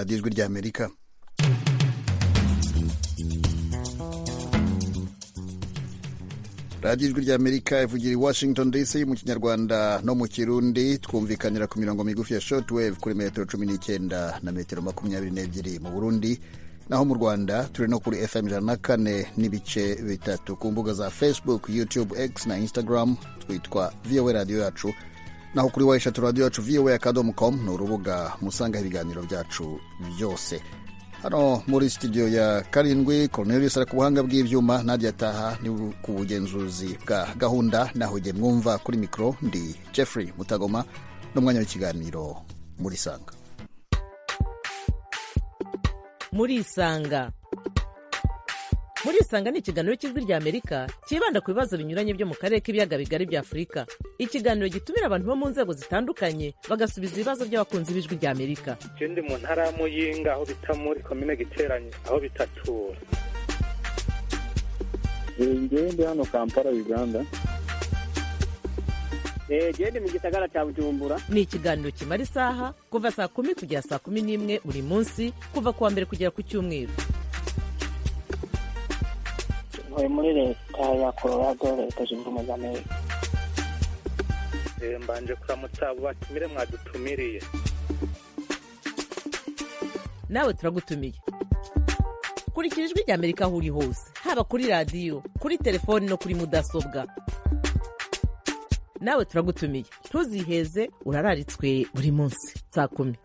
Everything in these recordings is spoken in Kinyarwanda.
radiyo ijwi ry'Amerika. radiyo ijwi ry'Amerika ivugira i Washington DC mu kinyarwanda no mu kirundi. Twumvikanira ku mirongo migufi ya shortwave kuri metero 19 na metero 22 mu Burundi, naho mu Rwanda turi no kuri FM 104 n'ibice bitatu. Ku mbuga za Facebook, YouTube, X na Instagram twitwa VOA Radio Yacu, naho kuri wayishatu radio yacu voa.com ni urubuga musanga ibiganiro byacu byose. Hano muri studio ya karindwi Cornelius ari ku buhanga bw'ivyuma, Nadia Taha ni ku bugenzuzi bwa gahunda, naho je mwumva kuri mikro ndi Jeffrey Mutagoma n'umwanya w'ikiganiro muri Sanga. Muri Sanga ni ikiganiro cy'ijwi ry'Amerika kibanda ku bibazo binyuranye byo mu karere k'ibiyaga bigari bya Afurika. Ikiganiro gitumira abantu bo mu nzego zitandukanye bagasubiza ibibazo by'abakunzi b'ijwi ry'Amerika. Ikindi mu ntara ya Muyinga aho bita muri komine Giteranye aho bitatura. Ngende hano Kampala Uganda. Gende mu gisagara cya Bujumbura. Ni ikiganiro kimara isaha kuva saa 10 kugera saa 11 buri munsi, kuva kuwa mbere kugera ku cyumweru. Muri leta ya Colorado, leta zunze ubumwe za Amerika. Mbanje kuramutsa abo batumire mwadutumiriye. Nawe turagutumiye. Kurikira ijwi ry'Amerika aho uri hose, haba kuri radio, kuri telefoni no kuri mudasobwa. Nawe turagutumiye, ntuziheze, urararitswe buri munsi saa 10.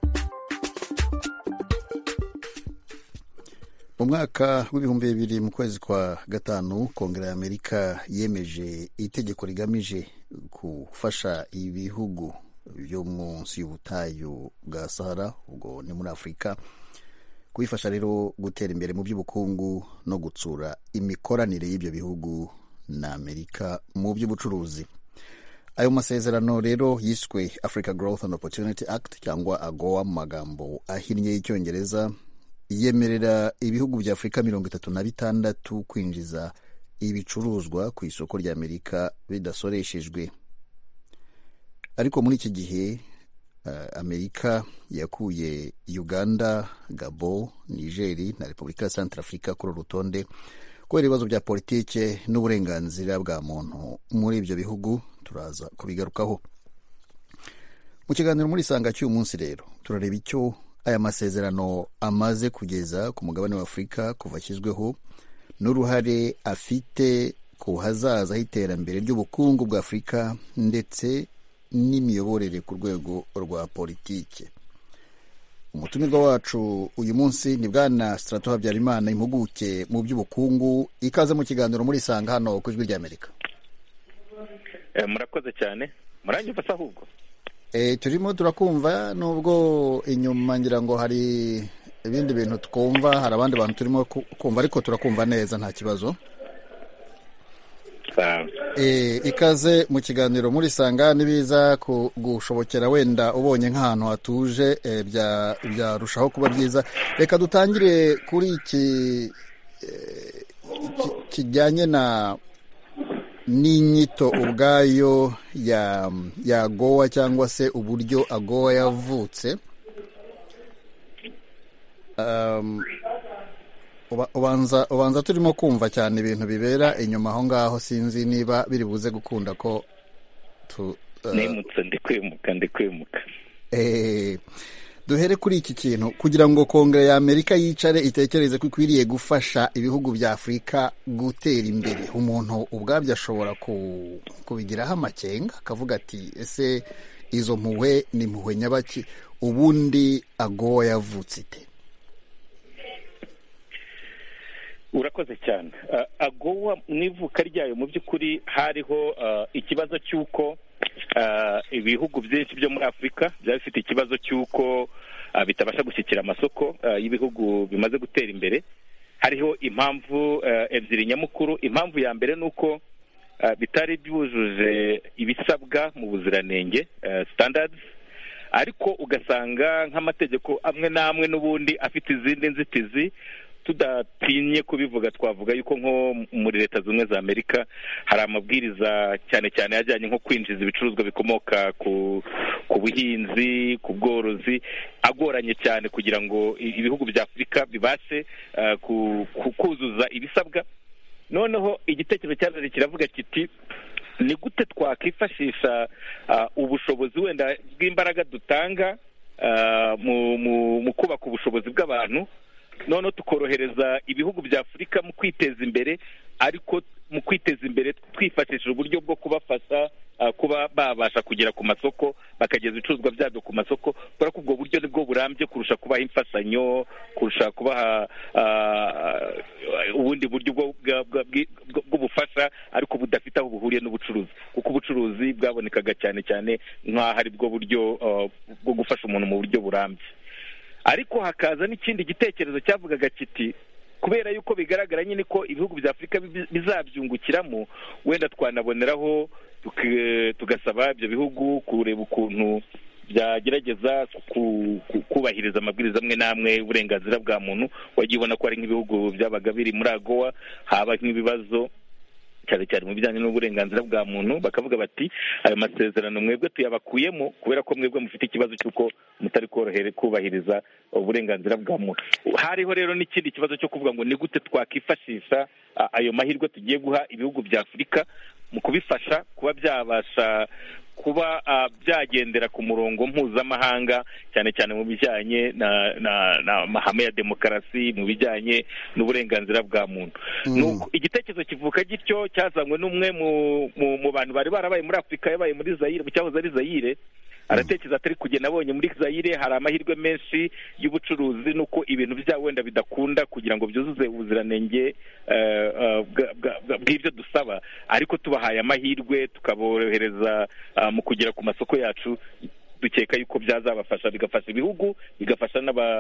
Mu mwaka w'ibihumbi 2000 mu kwezi kwa gatanu, Kongere ya Amerika yemeje itegeko rigamije gufasha ibihugu byo munsi y'ubutayu bwa Sahara, ubwo ni muri Afrika, kubifasha rero gutera imbere mu by'ubukungu no gutsura imikoranire y'ibyo bihugu na Amerika mu by'ubucuruzi. Ayo masezerano rero yiswe Africa Growth and Opportunity Act cyangwa AGOA mu magambo ahinnye y'Icyongereza, yemerera ibihugu bya Afrika 36 kwinjiza ibicuruzwa ku isoko rya Amerika bidasoreshejwe. Ariko muri iki gihe Amerika yakuye Uganda, Gabon, Niger na Repubulika ya Centrafrica kuri rutonde kubera ibibazo bya politike n'uburenganzira bwa muntu muri ibyo bihugu. Turaza kubigarukaho mu kiganiro muri Sanga cy'uyu munsi. Rero turareba icyo aya masezerano amaze kugeza ku mugabane wa Afrika kuva ashyizweho, n'uruhare afite ku hazaza h'iterambere ry'ubukungu bwa Afrika ndetse n'imiyoborere ku rwego rwa politike. Umutumirwa wacu uyu munsi ni Bwana Strato Habyarimana, impuguke mu by'ubukungu. Ikaze mu kiganiro muri Sanga hano ku ijwi ry'Amerika. Murakoze cyane. Muranyumva se ahubwo? Turimo turakumva, nubwo inyuma ngira ngo hari ibindi bintu twumva, hari abandi bantu turimo kumva, ariko turakumva neza, nta kibazo. Ikaze mu kiganiro muri Sanga. Nibiza gushobokera wenda ubonye nk'ahantu hatuje byarushaho kuba byiza. Reka dutangire kuri iki kijyanye n'inyito ubwayo ya AGOA cyangwa se uburyo AGOA yavutse. Ubanza turimo kumva cyane ibintu bibera inyuma aho ngaho, sinzi niba biri buze gukunda ko nimutse ndikwimuka. Duhere kuri iki kintu kugira ngo Kongere ya Amerika yicare itekereze ko ikwiriye gufasha ibihugu bya Afrika gutera imbere. Umuntu ubwabyo ashobora kubigiraho amakenga akavuga ati ese izo mpuhwe ni mpuhwe nyabaki? Ubundi AGOA yavutse ite? Urakoze cyane. AGOA mu ivuka ryayo mu by'ukuri hariho ikibazo cy'uko ibihugu byinshi byo muri Afrika byari bifite ikibazo cy'uko bitabasha gushyikira amasoko y'ibihugu bimaze gutera imbere. Hariho impamvu ebyiri nyamukuru. Impamvu ya mbere ni uko bitari byujuje ibisabwa mu buziranenge, standards, ariko ugasanga nk'amategeko amwe n'amwe n'ubundi afite izindi nzitizi. tudatinye kubivuga twavuga yuko nko muri Leta Zunze Ubumwe za Amerika hari amabwiriza cyane cyane ajyanye nko kwinjiza ibicuruzwa bikomoka ku buhinzi, ku bworozi, agoranye cyane kugira ngo ibihugu bya Afurika bibashe kuzuza ibisabwa. Noneho igitekerezo cyaje kiravuga kiti ni gute twakwifashisha ubushobozi wenda bw'imbaraga dutanga mu kubaka ubushobozi bw'abantu, noneho tukorohereza ibihugu bya Afurika mu kwiteza imbere, ariko mu kwiteza imbere twifashishije uburyo bwo kubafasha kuba babasha kugera ku masoko, bakageza ibicuruzwa byabyo ku masoko, kubera ko ubwo buryo nibwo burambye kurusha kubaha imfashanyo, kurusha kubaha ubundi buryo bw'ubufasha ariko budafite aho buhuriye n'ubucuruzi, kuko ubucuruzi bwabonekaga cyane cyane nk'aho ari bwo buryo bwo gufasha umuntu mu buryo burambye. Ariko hakaza n'ikindi gitekerezo cyavugaga kiti kubera yuko bigaragara nyine ko ibihugu bya Afurika bizabyungukiramo, wenda twanaboneraho tugasaba ibyo bihugu kureba ukuntu byagerageza kubahiriza amabwiriza amwe n'amwe y'uburenganzira bwa muntu. Wagiye ubona ko hari nk'ibihugu byabaga biri muri AGOA haba nk'ibibazo cyane cyane mu bijyanye n'uburenganzira bwa muntu, bakavuga bati ayo masezerano mwebwe tuyabakuyemo kubera ko mwebwe mufite ikibazo cy'uko mutari kubahiriza uburenganzira bwa muntu. Hariho rero n'ikindi kibazo cyo kuvuga ngo ni gute twakwifashisha ayo mahirwe tugiye guha ibihugu bya Afurika mu kubifasha kuba byabasha kuba byagendera ku murongo mpuzamahanga, cyane cyane mu bijyanye na mahame ya demokarasi, mu bijyanye n'uburenganzira bwa muntu. Igitekerezo kivuka gityo cyazanywe n'umwe mu bantu bari barabaye muri Afurika, yabaye muri Zaire, mu cyahoze ari Zaire. Aratekereza atari kugenda abonye muri Zaire hari amahirwe menshi y'ubucuruzi, nuko ibintu byabo wenda bidakunda kugira ngo byuzuze ubuziranenge bw'ibyo dusaba, ariko tubahaye amahirwe tukaborohereza mu kugera ku masoko yacu, dukeka yuko byazabafasha, bigafasha ibihugu, bigafasha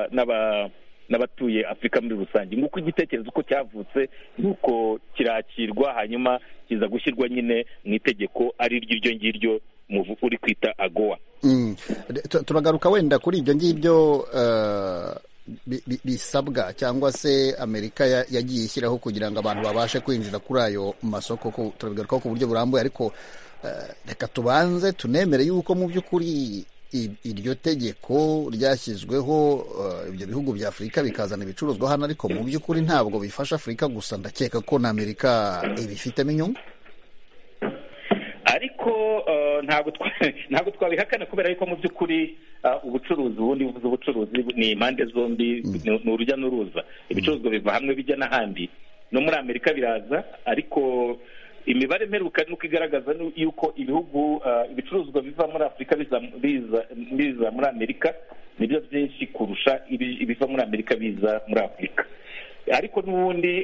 n'abatuye Afurika muri rusange. Nk'uko igitekerezo uko cyavutse nuko kirakirwa, hanyuma kiza gushyirwa nyine mu itegeko ari ryo ngiryo uri kwita AGOA. Turagaruka wenda kuri ibyo ngibyo bisabwa cyangwa se Amerika yagiye ishyiraho kugira ngo abantu babashe kwinjira kuri ayo masoko, turabigarukaho ku buryo burambuye, ariko reka tubanze tunemere yuko mu by'ukuri iryo tegeko ryashyizweho ibyo bihugu bya Afurika bikazana ibicuruzwa hano, ariko mu by'ukuri ntabwo bifasha Afurika gusa, ndakeka ko na Amerika ibifitemo inyungu. Ariko ntabwo twabihakana, kubera yuko mu by'ukuri ubucuruzi, ubundi buvuze ubucuruzi ni impande zombi, ni urujya n'uruza. Ibicuruzwa biva hamwe bijya n'ahandi, no muri Amerika biraza, ariko imibare mperuka nuko igaragaza yuko ibicuruzwa biva muri Afurika biza muri Amerika nibyo byinshi kurusha ibiva muri Amerika biza muri Afurika. Ariko n'ubundi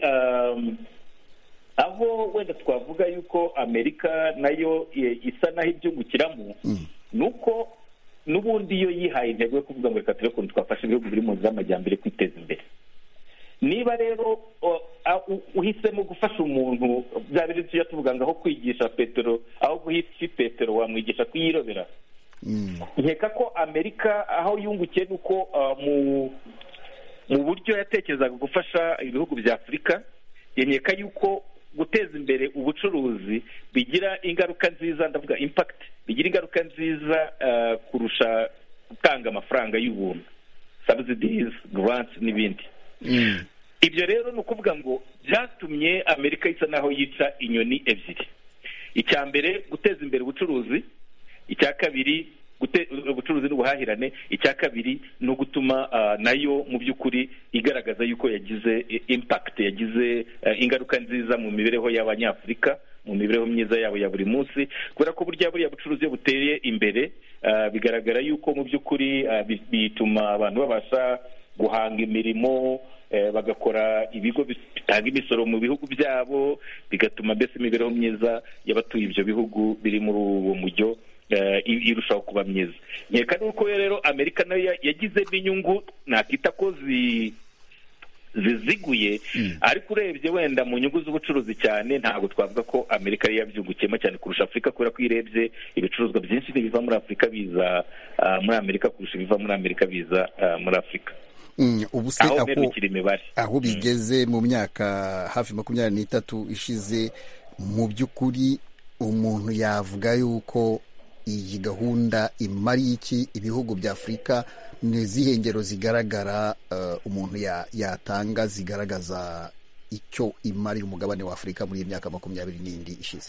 aho wenda twavuga yuko Amerika nayo isa naho ibyungukiramo, nuko n'ubundi iyo yihaye intego yo kuvuga ngo reka turebe ukuntu twafasha ibihugu biri mu nzira y'amajyambere kwiteza imbere. Niba rero uhisemo gufasha umuntu, bya biri tujya tuvuga ngo aho kwigisha Petero, aho guha ifi Petero wamwigisha kuyirobera. Nkeka ko Amerika aho yungukiye nuko mu buryo yatekerezaga gufasha ibihugu bya Afurika, nkeka yuko guteza imbere ubucuruzi bigira ingaruka nziza, ndavuga impact, bigira ingaruka nziza kurusha gutanga amafaranga y'ubuntu, subsidies, grants n'ibindi. Ibyo rero ni ukuvuga ngo byatumye Amerika isa naho yica inyoni ebyiri. Icya mbere guteza imbere ubucuruzi, icya kabiri ubucuruzi n'ubuhahirane, icya kabiri no gutuma nayo mu by'ukuri igaragaza yuko yagize impact, yagize ingaruka nziza mu mibereho y'Abanyafurika, mu mibereho myiza yabo ya buri munsi, kubera ko buriya bucuruzi buteye imbere bigaragara yuko mu by'ukuri bituma abantu babasha guhanga imirimo, bagakora ibigo bitanga imisoro mu bihugu byabo, bigatuma mbese imibereho myiza y'abatuye ibyo bihugu biri muri uwo mujyo irushaho kuba myiza. Nkeka nuko rero Amerika nayo yagize n'inyungu nakita ko ziziguye, ariko urebye wenda mu nyungu z'ubucuruzi cyane ntabwo twavuga ko Amerika yari yabyungukiyemo cyane kurusha Afurika, kubera ko irebye ibicuruzwa byinshi biva muri Afurika biza muri Amerika kurusha ibiva muri Amerika biza muri Afurika. ubu se aho mperukira imibare aho bigeze mu myaka hafi 23 ishize, mu by'ukuri umuntu yavuga yuko iyi gahunda imariye iki ibihugu bya Afurika? Ni izihe ngero zigaragara umuntu yatanga zigaragaza icyo imariye umugabane wa Afurika muri iyi myaka 20 ishize?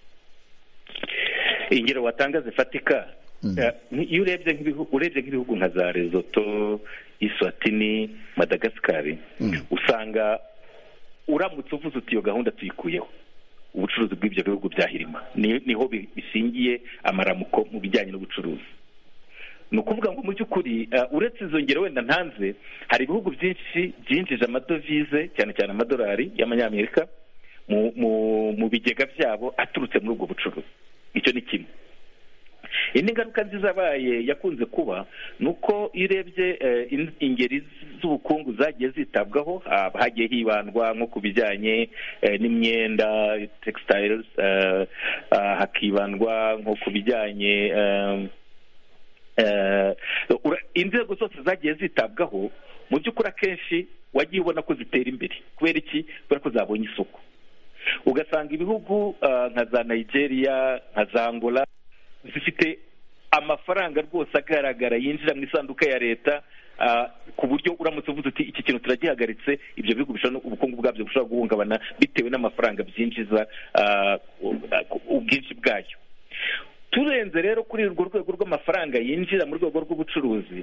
ingero watanga zifatika, iyo urebye nk'ibihugu nka za Lesotho, Eswatini, Madagascar, usanga uramutse uvuze uti iyo gahunda tuyikuyeho, ubucuruzi bw'ibyo bihugu byahirima. Niho bishingiye amaramuko mu bijyanye n'ubucuruzi. ni ukuvuga ngo mu by'ukuri uretse izo ngero wenda ntanze, hari ibihugu byinshi byinjije amadovize cyane cyane amadolari y'amanyamerika mu bigega byabo aturutse muri ubwo bucuruzi. Icyo ni kimwe. indi ngaruka nziza yakunze kuba ni uko iyo urebye ingeri z'ubukungu zagiye zitabwaho, hagiye hibandwa nko ku bijyanye n'imyenda textiles, hakibandwa nko ku bijyanye inzego zose zagiye zitabwaho. Mu by'ukuri akenshi wagiye ubona ko zitera imbere. Kubera iki? Kubera ko zabonye isoko. Ugasanga ibihugu nka za Nigeria, nka za Angola zifite amafaranga rwose agaragara yinjira mu isanduka ya leta, ku buryo uramutse uvuze uti iki kintu turagihagaritse, ibyo bihugu ubukungu bwabyo bushobora guhungabana bitewe n'amafaranga byinjiza, ubwinshi bwayo. Turenze rero kuri urwo rwego rw'amafaranga yinjira mu rwego rw'ubucuruzi,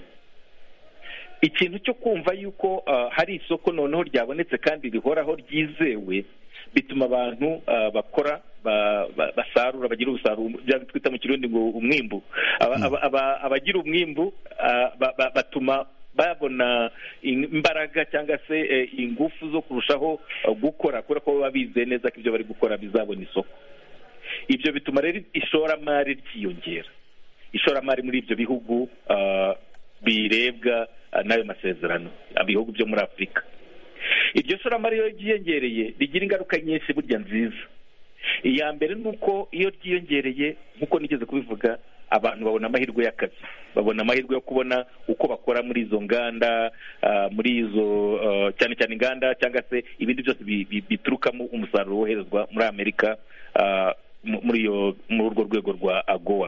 ikintu cyo kumva yuko hari isoko noneho ryabonetse kandi rihoraho ryizewe, bituma abantu bakora, basarura, bagira umusaruro, byaba twita mu kirundi ngo umwimbu. Abagira umwimbu batuma babona imbaraga cyangwa se ingufu zo kurushaho gukora, kubera ko baba bizeye neza ko ibyo bari gukora bizabona isoko. Ibyo bituma rero ishoramari ryiyongera. Ishoramari muri ibyo bihugu birebwa n'ayo masezerano, ibihugu byo muri Afurika. Iryo shoramari iyo ryiyongereye rigira ingaruka nyinshi burya nziza. Iya mbere ni uko iyo ryiyongereye, nk'uko nigeze kubivuga, abantu babona amahirwe y'akazi, babona amahirwe yo kubona uko bakora muri izo nganda, muri izo cyane cyane inganda cyangwa se ibindi byose biturukamo umusaruro woherezwa muri Amerika, muri urwo rwego rwa AGOA.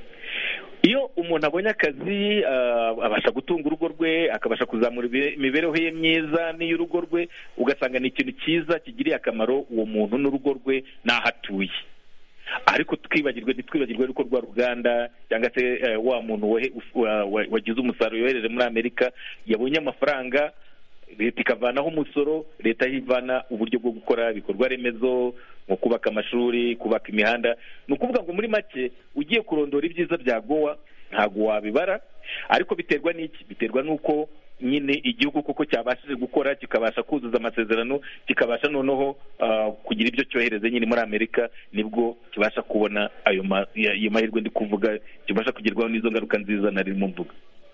Iyo umuntu abonye akazi, abasha gutunga urugo rwe, akabasha kuzamura imibereho ye myiza n'iy'urugo rwe, ugasanga ni ikintu cyiza kigiriye akamaro uwo muntu n'urugo rwe n'aho atuye. Ariko ntitwibagirwe yuko rwa ruganda cyangwa se wa muntu wagize umusaruro yohereje muri Amerika yabonye amafaranga, leta ikavanaho umusoro, leta yivana uburyo bwo gukora ibikorwa remezo nko kubaka amashuri, kubaka imihanda. Ni ukuvuga ngo muri make ugiye kurondora ibyiza bya AGOA ntabwo wabibara, ariko biterwa n'iki? Biterwa n'uko nyine igihugu koko cyabashije gukora, kikabasha kuzuza amasezerano, kikabasha noneho kugira ibyo cyohereze nyine muri Amerika, nibwo kibasha kubona ayo mahirwe ndi kuvuga, kibasha kugerwaho n'izo ngaruka nziza narimo mvuga.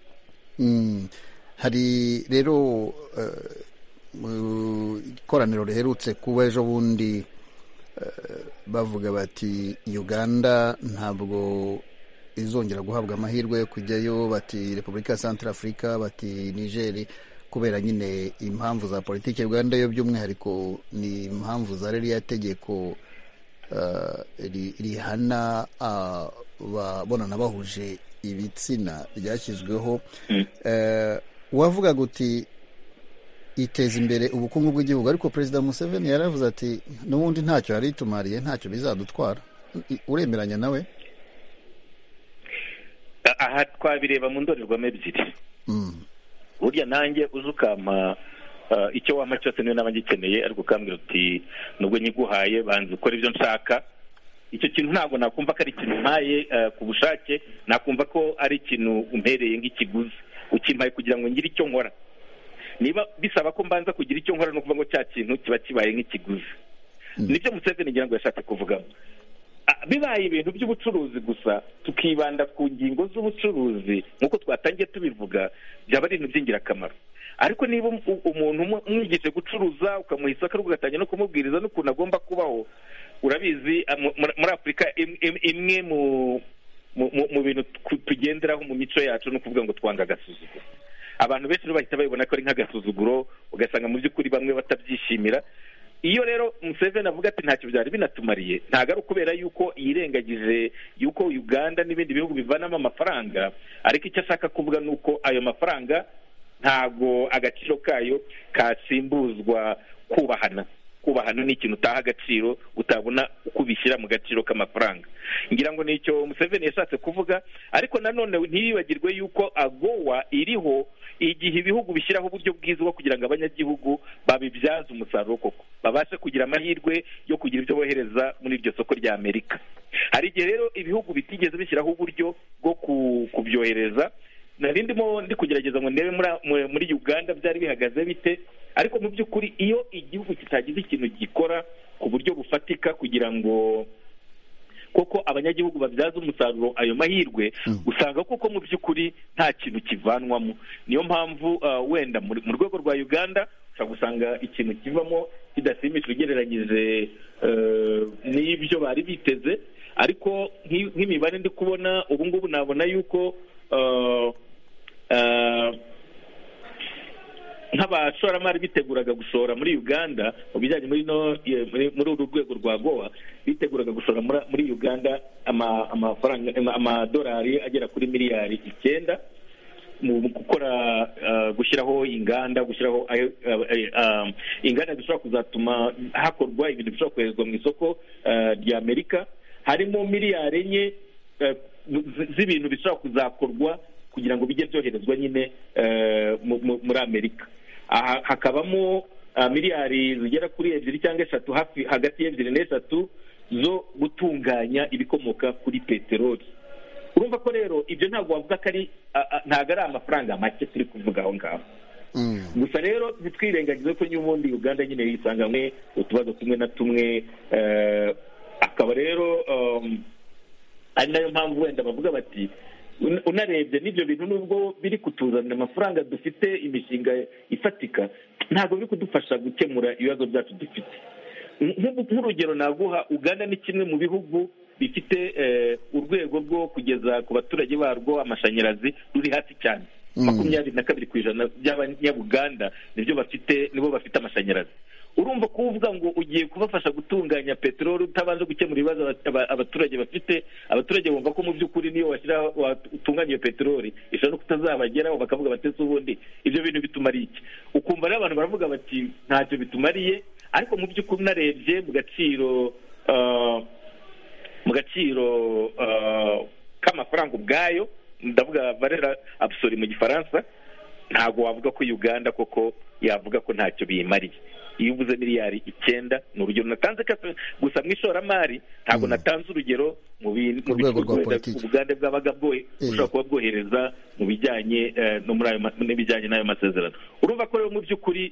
Hari rero ikoraniro riherutse kuba ejo bundi, bavuga bati Uganda ntabwo izongera guhabwa amahirwe yo kujyayo, bati Repubulika ya Centrafrica, bati Niger, kubera nyine impamvu za politiki. Uganda yo by'umwihariko ni impamvu za ririya tegeko rihana ababonana bahuje ibitsina ryashyizweho. Wavuga guti iteza imbere ubukungu bw'igihugu, ariko Perezida Museveni yaravuze ati n'ubundi ntacyo yari itumariye, ntacyo bizadutwara. Uremeranya nawe? Aha twabireba mu ndorerwamo ebyiri. Burya nanjye uzi ukampa icyo wampa cyose niyo naba ngikeneye, ariko ukambwira uti nubwo nyiguhaye banza ukora ibyo nshaka, icyo kintu ntabwo nakumva ko ari ikintu mpaye ku bushake, nakumva ko ari ikintu umpereye nk'ikiguzi, ukimpaye kugira ngo ngire icyo nkora. Niba bisaba ko mbanza kugira icyo nkora, no kuvuga ngo cya kintu kiba kibaye nk'ikiguzi. Nibyo Museveni ngira ngo yashatse kuvugamo. Bibaye ibintu by'ubucuruzi gusa, tukibanda ku ngingo z'ubucuruzi nk'uko twatangiye tubivuga, byaba ari ibintu by'ingirakamaro. Ariko niba umuntu umwigije gucuruza, ukamuha isoko, ugatangira no kumubwiriza n'ukuntu agomba kubaho, urabizi muri Afurika imwe mu bintu tugenderaho mu mico yacu no kuvuga ngo twanga agasuzuguro. abantu benshi bahita babibona ko ari nk'agasuzuguro, ugasanga mu by'ukuri bamwe batabyishimira. Iyo rero Museveni avuga ati ntacyo byari binatumariye, ntabwo ari ukubera yuko yirengagije yuko Uganda n'ibindi bihugu bivanamo amafaranga, ariko icyo ashaka kuvuga ni uko ayo mafaranga ntabwo agaciro kayo kasimbuzwa kubahana. Kubahana ni ikintu utaha agaciro utabona uko ubishyira mu gaciro k'amafaranga. Ngira ngo ni icyo Museveni yashatse kuvuga, ariko nanone ntiyibagirwe yuko AGOA iriho igihe ibihugu bishyiraho uburyo bwiza bwo kugira ngo abanyagihugu babibyaze umusaruro koko, babashe kugira amahirwe yo kugira ibyo bohereza muri iryo soko rya Amerika. Hari igihe rero ibihugu bitigeze bishyiraho uburyo bwo kubyohereza. Nari ndimo ndi kugerageza ngo ndebe muri Uganda byari bihagaze bite, ariko mu by'ukuri iyo igihugu kitagize ikintu gikora ku buryo bufatika kugira ngo koko abanyagihugu babyaza umusaruro ayo mahirwe, usanga koko mu by'ukuri nta kintu kivanwamo. Niyo mpamvu wenda mu rwego rwa Uganda ushobora gusanga ikintu kivamo kidasimisha ugereranyije n'ibyo bari biteze, ariko nk'imibare ndi kubona ubu ngubu nabona yuko nk'abashoramari biteguraga gushora muri Uganda mu bijyanye muri uru rwego rwa AGOA, biteguraga gushora muri Uganda amadolari agera kuri miliyari 9 mu gukora gushyiraho inganda zishobora kuzatuma hakorwa ibintu bishobora koherezwa mu isoko rya Amerika. Harimo miliyari 4 z'ibintu bishobora kuzakorwa kugira ngo bijye byoherezwa nyine muri Amerika. Hakabamo miliyari zigera kuri 2 cyangwa 3, hagati y'2 n'3 zo gutunganya ibikomoka kuri peteroli. Urumva ko rero ibyo ntabwo wavuga ko ntabwo ari amafaranga make turi kuvuga aho ngaho. Gusa rero ntitwirengagize ko n'ubundi Uganda nyine yisanganywe utubazo tumwe na tumwe, akaba rero ari nayo mpamvu wenda bavuga bati unarebye n'ibyo bintu nubwo biri kutuzanira amafaranga, dufite imishinga ifatika, ntabwo biri kudufasha gukemura ibibazo byacu dufite. Nk'urugero naguha, Uganda ni kimwe mu bihugu bifite urwego rwo kugeza ku baturage barwo amashanyarazi ruri hasi cyane. 22% by'abanyabuganda nibo bafite amashanyarazi. Urumva kuvuga ngo ugiye kubafasha gutunganya peteroli utabanje gukemura ibibazo abaturage bafite. Abaturage bumva ko mu by'ukuri niyo utunganya iyo peteroli ishobora no kutazabageraho, bakavuga batese ubundi ibyo bintu bitumariye iki. Ukumva rero abantu baravuga bati ntacyo bitumariye, ariko mu by'ukuri unarebye mu gaciro k'amafaranga ubwayo, ndavuga valeur absolue mu gifaransa, ntabwo wavuga ko Uganda koko yavuga ko ntacyo biyimariye. Iyo uvuze miliyari 9 ni urugero natanze, gusa mu ishoramari ntabwo natanze urugero mu bikorwa Uganda bwabaga bushobora kuba bwohereza mu bijyanye n'ibijyanye n'ayo masezerano. Urumva ko rero mu by'ukuri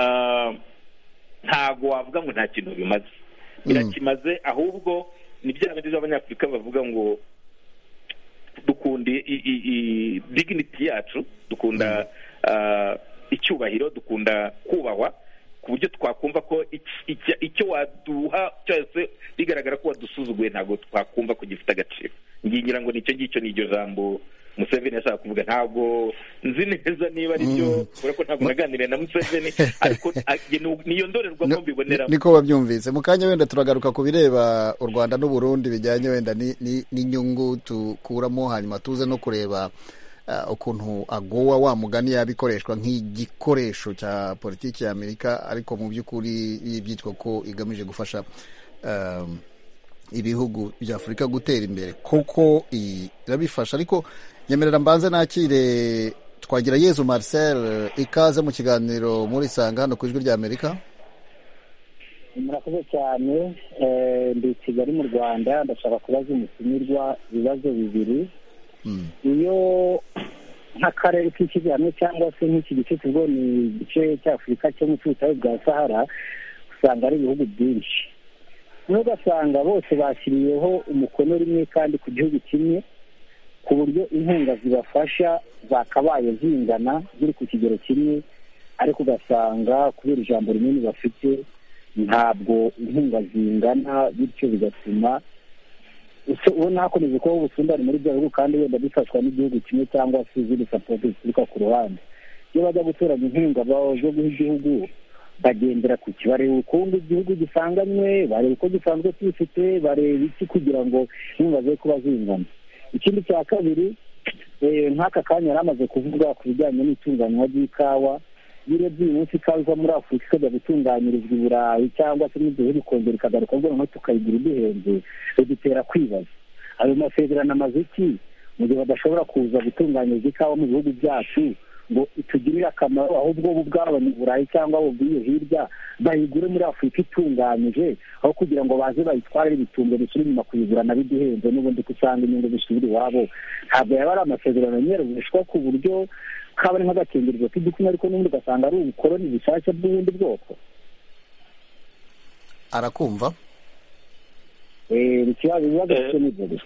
ntabwo wavuga ngo nta kintu bimaze. Birakimaze, ahubwo ni bya bindi by'Abanyafurika bavuga ngo dukunda dignity yacu, dukunda icyubahiro, dukunda kubahwa, ku buryo twakumva ko icyo waduha cyose bigaragara ko wadusuzuguye ntabwo twakumva ko gifite agaciro. Ngira ngo nicyo ngicyo ni iryo jambo Museveni yashaka kuvuga. Ntabwo nzi neza niba ari byo, kubera ko ntabwo naganiriye na Museveni, ariko niyo ndorerwamo mbiboneramo. Niko wabyumvise. Mu kanya wenda turagaruka ku bireba u Rwanda n'u Burundi bijyanye wenda n'inyungu tukuramo, hanyuma tuze no kureba ukuntu AGOA wa mugani yabikoreshwa nk'igikoresho cya politiki ya Amerika, ariko mu by'ukuri byitwa ko igamije gufasha ibihugu bya Afurika gutera imbere. Koko irabifasha, ariko nyemerera mbanze nakire Twagirayezu Marcel, ikaze mu kiganiro muri Sanga hano ku Ijwi rya Amerika. Murakoze cyane. Ndi Kigali mu Rwanda, ndashaka kubaza umutumirwa ibibazo bibiri. Iyo nk'akarere k'ikigame cyangwa se nk'iki gice tuvuga ni igice cy'Afurika cyo mu butayu bwa Sahara, usanga ari ibihugu byinshi, ugasanga bose bashyiriyeho umukono rimwe kandi ku gihugu kimwe, ku buryo inkunga zibafasha zakabaye zingana ziri ku kigero kimwe, ariko ugasanga kubera ijambo rinini bafite ntabwo inkunga zingana, bityo bigatuma ubona hakomeje kubaho ubusumbane muri ibyo bihugu kandi wenda bifashwa n'igihugu kimwe cyangwa se izindi sapoti zituruka ku ruhande. iyo bajya gutoranya inkunga zo guha igihugu bagendera ku ki, bareba ubukungu igihugu gisanganywe, bareba uko gisanzwe kifite, bareba iki kugira ngo inkunga ze kuba zingana. Ikindi cya kabiri, nk'aka kanya yari amaze kuvuga ku bijyanye n'itunganywa ry'ikawa. Iyo urebye uyu munsi ikawa iva muri Afurika ikajya gutunganyirizwa i Burayi cyangwa se n'ibyo bihugu ikongera ikagaruka noneho tukayigura iduhenze, bidutera kwibaza ayo masezerano amaze iki mu gihe badashobora kuza gutunganyiriza ikawa mu bihugu byacu ngo itugirire akamaro, ahubwo bo ubwabo ni Burayi cyangwa bo bw'iyo hirya bayigure muri Afurika itunganyije, aho kugira ngo baze bayitwarire ibitungo bishyira inyuma kuyigura na biduhenze n'ubundi usanga inyungu zisubira iwabo. Ntabwo yaba ari amasezerano nyerezeshwa ku buryo kaba ari nk'agakingirizo k'igikumwe, ariko n'ubundi ugasanga ari ubukoroni bushyashya bw'ubundi bwoko. Arakumva ikibazo bibazo n'ibyo gusa.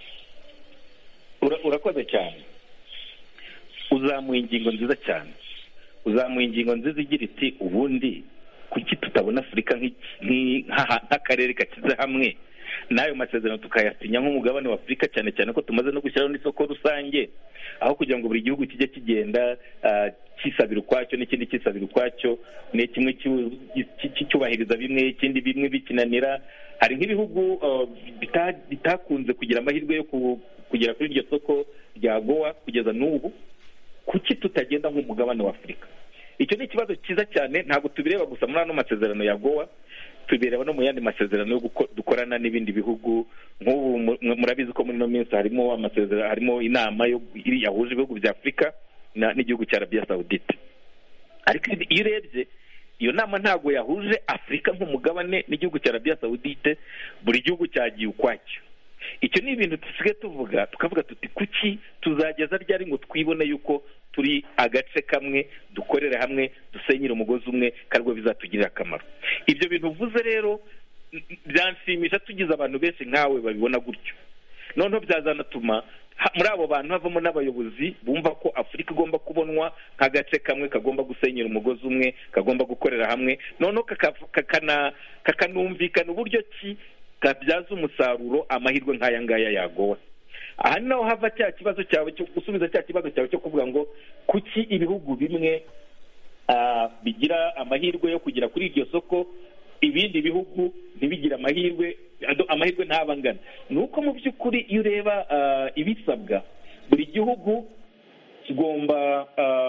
Urakoze cyane, uzamuye ingingo nziza cyane, uzamuye ingingo nziza igira iti ubundi kuki tutabona Afurika nk'akarere gashyize hamwe n'ayo masezerano tukayasinya nk'umugabane wa Afurika, cyane cyane ko tumaze no gushyiraho n'isoko rusange, aho kugira ngo buri gihugu kijye kigenda kisabira ukwacyo n'ikindi kisabira ukwacyo, ni kimwe cyubahiriza bimwe ikindi bimwe bikinanira. Hari nk'ibihugu bitakunze kugira amahirwe yo kugera kuri iryo soko rya AGOA kugeza n'ubu. Kuki tutagenda nk'umugabane wa Afurika? Icyo ni ikibazo cyiza cyane. Ntabwo tubireba gusa muri ano masezerano ya AGOA, tubireba no mu yandi masezerano yo dukorana n'ibindi bihugu. Nk'ubu murabizi ko muri ino minsi harimo amasezerano, harimo inama yahuje ibihugu bya Afurika n'igihugu cya Arabia Saudite. Ariko iyo urebye iyo nama ntabwo yahuje Afurika nk'umugabane n'igihugu cya Arabia Saudite, buri gihugu cyagiye ukwacyo. Icyo ni ibintu dusigaye tukavuga tuti kuki tuzageza ryari ngo twibone yuko turi agace kamwe, dukorera hamwe, dusenyera umugozi umwe, karwo bizatugirira akamaro. Ibyo bintu uvuze rero byanshimisha tugize abantu benshi nkawe babibona gutyo. Noneho byazanatuma muri abo bantu havamo n'abayobozi bumva ko Afurika igomba kubonwa nk'agace kamwe kagomba gusenyera umugozi umwe, kagomba gukorera hamwe, noneho kakanumvikana uburyo ki kabyaza umusaruro amahirwe nk'aya ngaya yagowe. Aha naho hava cya kibazo cyawe cyo gusubiza cya kibazo cyawe cyo kuvuga ngo kuki ibihugu bimwe bigira amahirwe yo kugera kuri iryo soko, ibindi bihugu ntibigire amahirwe ntabangana. Ni uko mu by'ukuri iyo ureba ibisabwa, buri gihugu kigomba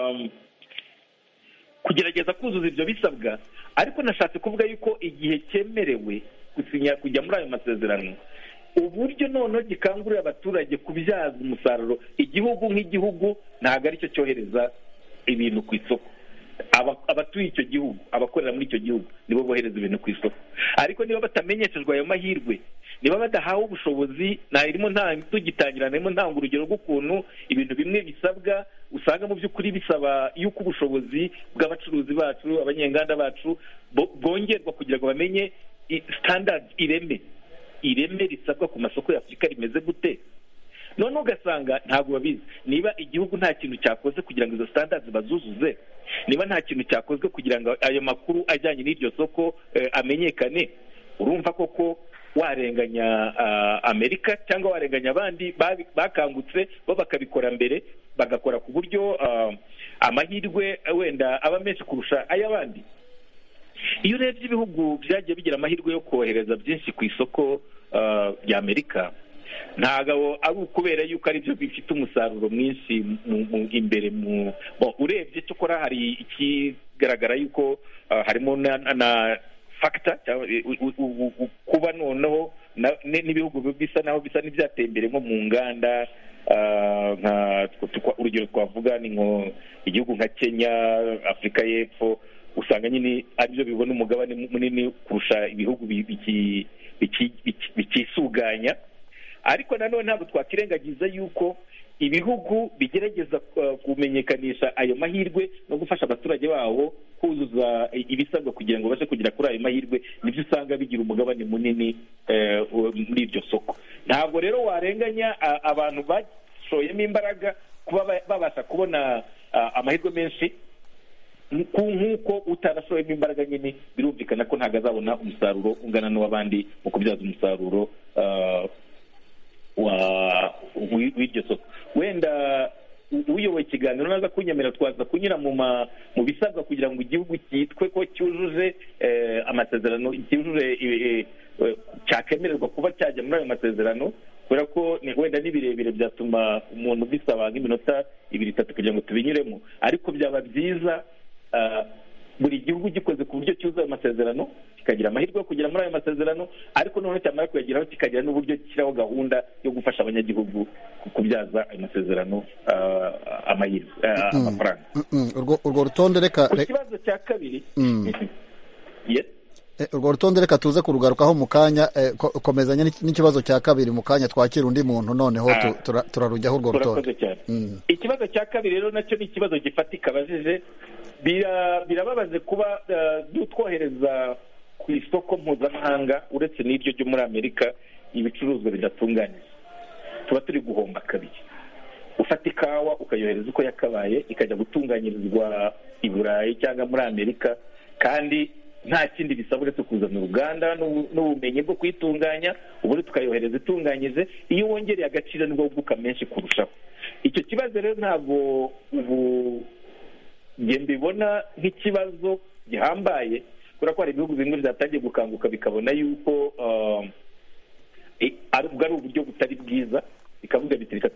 kugerageza kuzuza ibyo bisabwa, ariko nashatse kuvuga yuko igihe cyemerewe kujya muri ayo masezerano, uburyo noneho gikangurira abaturage kubyaza umusaruro. Igihugu nk'igihugu ntabwo aricyo cyohereza ibintu ku isoko, abatuye icyo gihugu, abakorera muri icyo gihugu nibo bohereza ibintu ku isoko. Ariko niba batamenyeshejwe ayo mahirwe, niba badahawe ubushobozi, tugitangira narimo ntanga urugero rw'ukuntu ibintu bimwe bisabwa usanga mu by'ukuri bisaba yuko ubushobozi bw'abacuruzi bacu, abanyenganda bacu bwongerwa kugira ngo bamenye standard, ireme risabwa ku masoko ya Afurika rimeze gute. Noneho ugasanga ntabwo babizi. Niba igihugu nta kintu cyakoze kugira ngo izo standards bazuzuze, niba nta kintu cyakozwe kugira ngo ayo makuru ajyanye n'iryo soko amenyekane, urumva koko warenganya Amerika cyangwa warenganya abandi bakangutse bo bakabikora mbere, bagakora ku buryo amahirwe wenda aba menshi kurusha ay'abandi. Iyo urebye ibihugu byagiye bigira amahirwe yo kohereza byinshi ku isoko rya Amerika, ntabwo ari ukubera yuko ari byo bifite umusaruro mwinshi imbere urebye cyokora hari ikigaragara yuko harimo na factor kuba noneho n'ibihugu bisa naho bisa n'ibyateye imbere nko mu nganda, urugero twavuga ni nko igihugu nka Kenya, Afurika y'Epfo, usanga nyine aribyo bibona umugabane munini kurusha ibihugu bikisuganya. Ariko nanone ntabwo twakirengagiza yuko ibihugu bigerageza kumenyekanisha ayo mahirwe no gufasha abaturage babo kuzuza ibisabwa kugira ngo babashe kugera kuri ayo mahirwe, nibyo usanga bigira umugabane munini muri iryo soko. Ntabwo rero warenganya abantu bashoyemo imbaraga kuba babasha kubona amahirwe menshi, nk'uko utarashoyemo imbaraga nyine birumvikana ko ntabwo azabona umusaruro ungana n'uw'abandi mu kubyaza umusaruro w'iryo soko. Wenda uyoboye ikiganiro naza kunyemera twaza kunyura mu bisabwa kugira ngo igihugu cyitwe ko cyujuje amasezerano, cyujuje cyakemererwa kuba cyajya muri ayo masezerano, kubera ko wenda ni birebire byatuma umuntu bisaba nk'iminota 2-3 kugira ngo tubinyuremo, ariko byaba byiza buri gihugu gikoze ku buryo cyuzuye ayo masezerano, kikagira amahirwe yo kugera muri ayo masezerano, ariko noneho cyamara kuyageraho kikagira n'uburyo gishyiraho gahunda yo gufasha abanyagihugu kubyaza ayo masezerano amahirwe amafaranga. Urwo rutonde reka ku kibazo cya kabiri urwo rutonde reka tuze kurugarukaho mu kanya, komezanya n'ikibazo cya kabiri mu kanya, twakira undi muntu noneho turarujyaho urwo rutonde. Ikibazo cya kabiri rero nacyo ni ikibazo gifatika abajije. Birababaje kuba dutwohereza ku isoko mpuzamahanga uretse n'iryo ryo muri Amerika ibicuruzwa bidatunganyije, tuba turi guhomba kabiri. Ufata ikawa ukayohereza uko yakabaye ikajya gutunganyirizwa i Burayi cyangwa muri Amerika, kandi nta kindi bisaba uretse kuzana uruganda n'ubumenyi bwo kuyitunganya, ubundi tukayohereza itunganyije. Iyo wongereye agaciro nibwo wunguka menshi kurushaho. Icyo kibazo rero ntabwo ubu njye mbibona nk'ikibazo gihambaye, kubera ko hari ibihugu bimwe byatangiye gukanguka bikabona yuko ari uburyo butari bwiza, bikavuga biti reka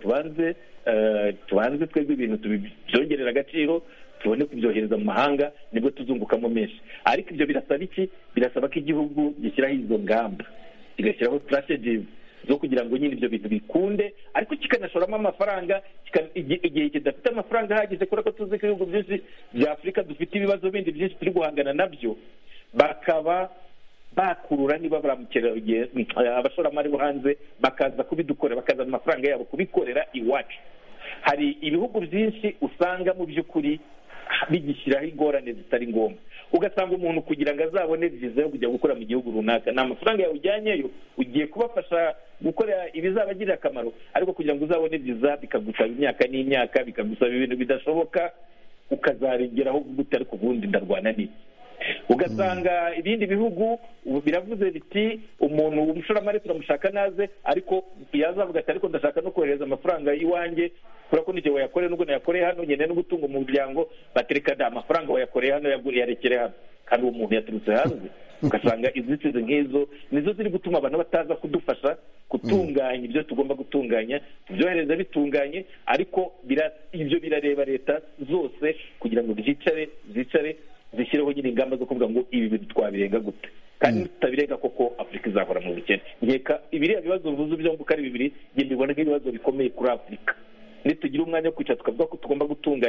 tubanze twebwe ibintu tubyongerera agaciro, tubone kubyohereza mu mahanga, nibwo tuzungukamo menshi. Ariko ibyo birasaba iki? Birasaba ko igihugu gishyiraho izo ngamba, kigashyiraho strategies zo kugira ngo nyine ibyo bintu bikunde, ariko kikanashoramo amafaranga. Igihe kidafite amafaranga ahagije, kubera ko tuzi ko ibihugu byinshi bya Afurika dufite ibibazo bindi byinshi turi guhangana nabyo, bakaba bakurura niba abashoramari bo hanze bakaza kubidukorera, bakazana amafaranga yabo kubikorera iwacu. Hari ibihugu byinshi usanga mu by'ukuri bigishyiraho ingorane zitari ngombwa, ugasanga umuntu kugira ngo azabone viza yo kujya gukora mu gihugu runaka, nta mafaranga yawe ujyanyeyo, ugiye kubafasha gukora ibizabagirira akamaro, ariko kugira ngo uzabone viza bikagusaba imyaka n'imyaka, bikagusaba ibintu bidashoboka, ukazarengeraho gute ariko ubundi ndarwana n'iki. Ugasanga ibindi bihugu biravuze biti umuntu umushoramari turamushaka naze, ariko yazavuga ati ariko ndashaka no kohereza amafaranga iwanjye, kubera ko n'igihe wayakoreye nubwo nayakoreye hano nyine no gutunga umuryango, batereka da amafaranga wayakoreye hano yarekere hano, kandi uwo muntu yaturutse hanze. Ugasanga inzitizi nk'izo nizo ziri gutuma abantu bataza kudufasha gutunganya ibyo tugomba gutunganya, tubyohereza bitunganye. Ariko ibyo birareba leta zose kugira ngo zicare zishyireho nyine ingamba zo kuvuga ngo ibi bintu twabirenga gute, kandi tutabirenga koko Afurika izahora mu bukene. Nkeka ibiriya bibazo bivuze byo uko ari bibiri, njye mbibona nk'ibibazo bikomeye kuri Afurika. Nitugira umwanya wo kwicara tukavuga ko tugomba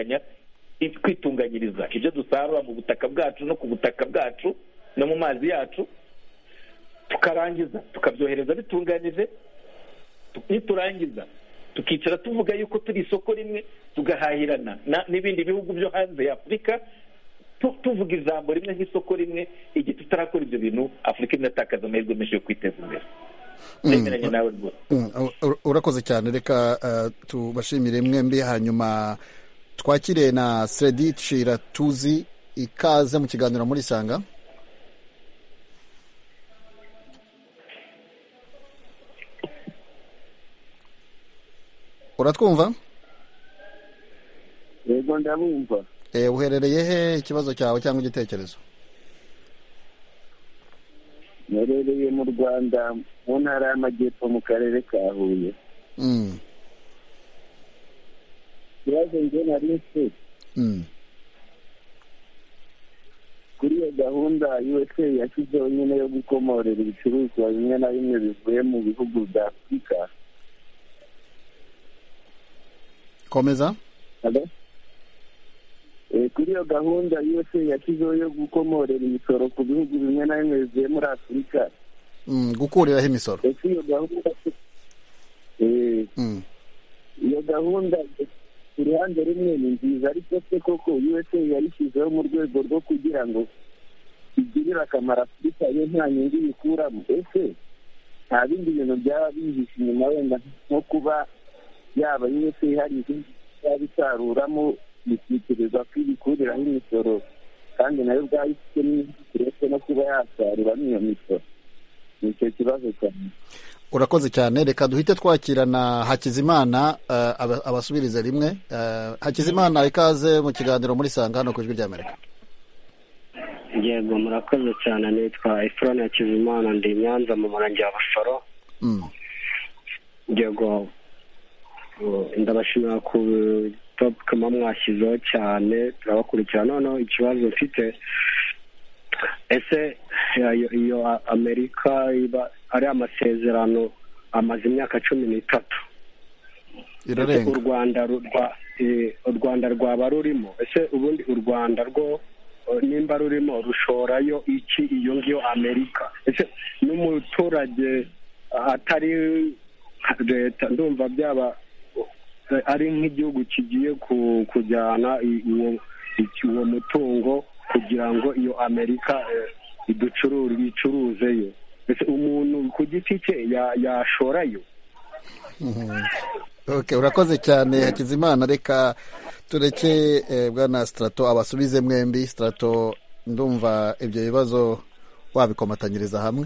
kwitunganyiriza ibyo dusarura mu butaka bwacu no ku butaka bwacu no mu mazi yacu, tukarangiza tukabyohereza bitunganyije, niturangiza tukicara tuvuga yuko turi isoko rimwe, tugahahirana n'ibindi bihugu byo hanze ya Afurika, tuvuga ijambo rimwe nk'isoko rimwe. Igihe tutarakora ibyo bintu, Afurika inatakaza amahirwe menshi yo kwiteza imbere. Nemeranya nawe rwose. Urakoze cyane. Reka tubashimire mwembi, hanyuma twakire na Sredi Chiratuzi. Ikaze mu kiganiro muri Sanga. Uratwumva? Yego ndabumva. Uherereye he, ikibazo cyawe cyangwa igitekerezo? Nerereye mu Rwanda, mu ntara y'Amajyepfo, mu karere ka Huye. Ikibazo njye nari mfite kuri iyo gahunda USA yashyizeho nyine yo gukomorera ibicuruzwa bimwe na bimwe bivuye mu bihugu bya Afurika. Komeza. Kuri iyo gahunda USA yashyizeho yo gukomorera imisoro ku bihugu bimwe na bimwe bivuye muri Afurika, gukuriraho imisoro. Iyo gahunda ku ruhande rumwe ni nziza, ariko se koko USA yayishyizeho mu rwego rwo kugira ngo igirire akamaro Afurika, yo nta nyungu yikuramo? Ese nta bindi bintu byaba bihishe inyuma, wenda nko kuba yaba USA hari izindi bisaruramo, bitekereza ko ibikuriraho imisoro kandi nayo ubwayo ifite n'inzitizi no kuba yasaruramo iyo misoro? Ni icyo kibazo cyane. urakoze cyane. Reka duhite twakirana Hakizimana abasubirize rimwe. Hakizimana, ikaze mu kiganiro muri Sanga hano ku Ijwi ry'Amerika. Yego, murakoze cyane. Nitwa Efron Hakizimana, ndi Nyanza mu murenge wa Busoro. Yego, ndabashimira ku topic mwashyizeho cyane, turabakurikira. Noneho ikibazo mfite, ese iyo Amerika iba ari amasezerano amaze imyaka 13, irarenga, u Rwanda rwaba rurimo? Ese ubundi u Rwanda rwo nimba rurimo rushorayo iki iyo ngiyo Amerika? Ese n'umuturage atari leta, ndumva byaba ari nk'igihugu kigiye kujyana uwo mutungo kugira ngo iyo Amerika icuruzeyo. Ese umuntu ku giti cye yashorayo? Okay, urakoze cyane Hakizimana. Reka tureke bwana Strato abasubize mwembi. Strato, ndumva ibyo bibazo wabikomatanyiriza hamwe.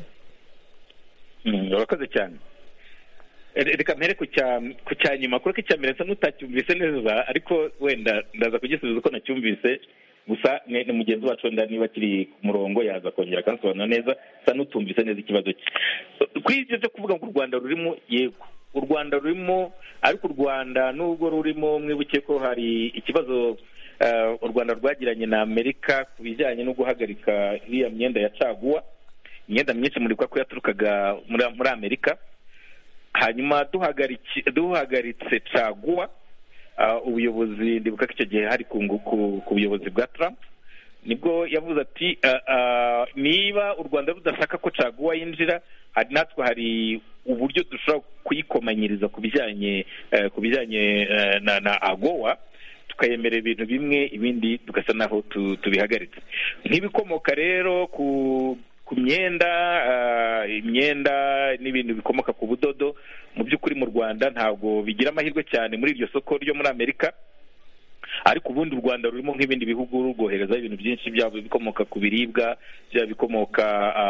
Urakoze cyane. Reka mpere ku cya nyuma, kuko icya mbere nsa n'utacyumvise neza, ariko wenda ndaza kugisubiza uko nacyumvise. Gusa ni mugenzi wacu wenda niba kiri ku murongo yaza kongera akansobanura neza, nsa n'utumvise neza ikibazo cye. Kuri ibyo byo kuvuga ngo u Rwanda rurimo, yego u Rwanda rurimo, ariko u Rwanda nubwo rurimo, mwibuke ko hari ikibazo u Rwanda rwagiranye na Amerika ku bijyanye no guhagarika iriya myenda ya caguwa. Imyenda myinshi muri ko yaturukaga muri Amerika. Hanyuma duhagaritse caguwa, ubuyobozi ndibuka ko icyo gihe hari ku buyobozi bwa Trump, nibwo yavuze ati niba u Rwanda rudashaka ko caguwa yinjira, natwe hari uburyo dushobora kuyikomanyiriza ku bijyanye na agowa, tukayemerera ibintu bimwe, ibindi tugasa naho tubihagaritse. Nk'ibikomoka rero ku imyenda n'ibintu bikomoka ku budodo, mu by'ukuri mu Rwanda ntabwo bigira amahirwe cyane muri iryo soko ryo muri Amerika, ariko ubundi u Rwanda rurimo nk'ibindi bihugu rwohereza ibintu byinshi, byaba bikomoka ku biribwa, byaba bikomoka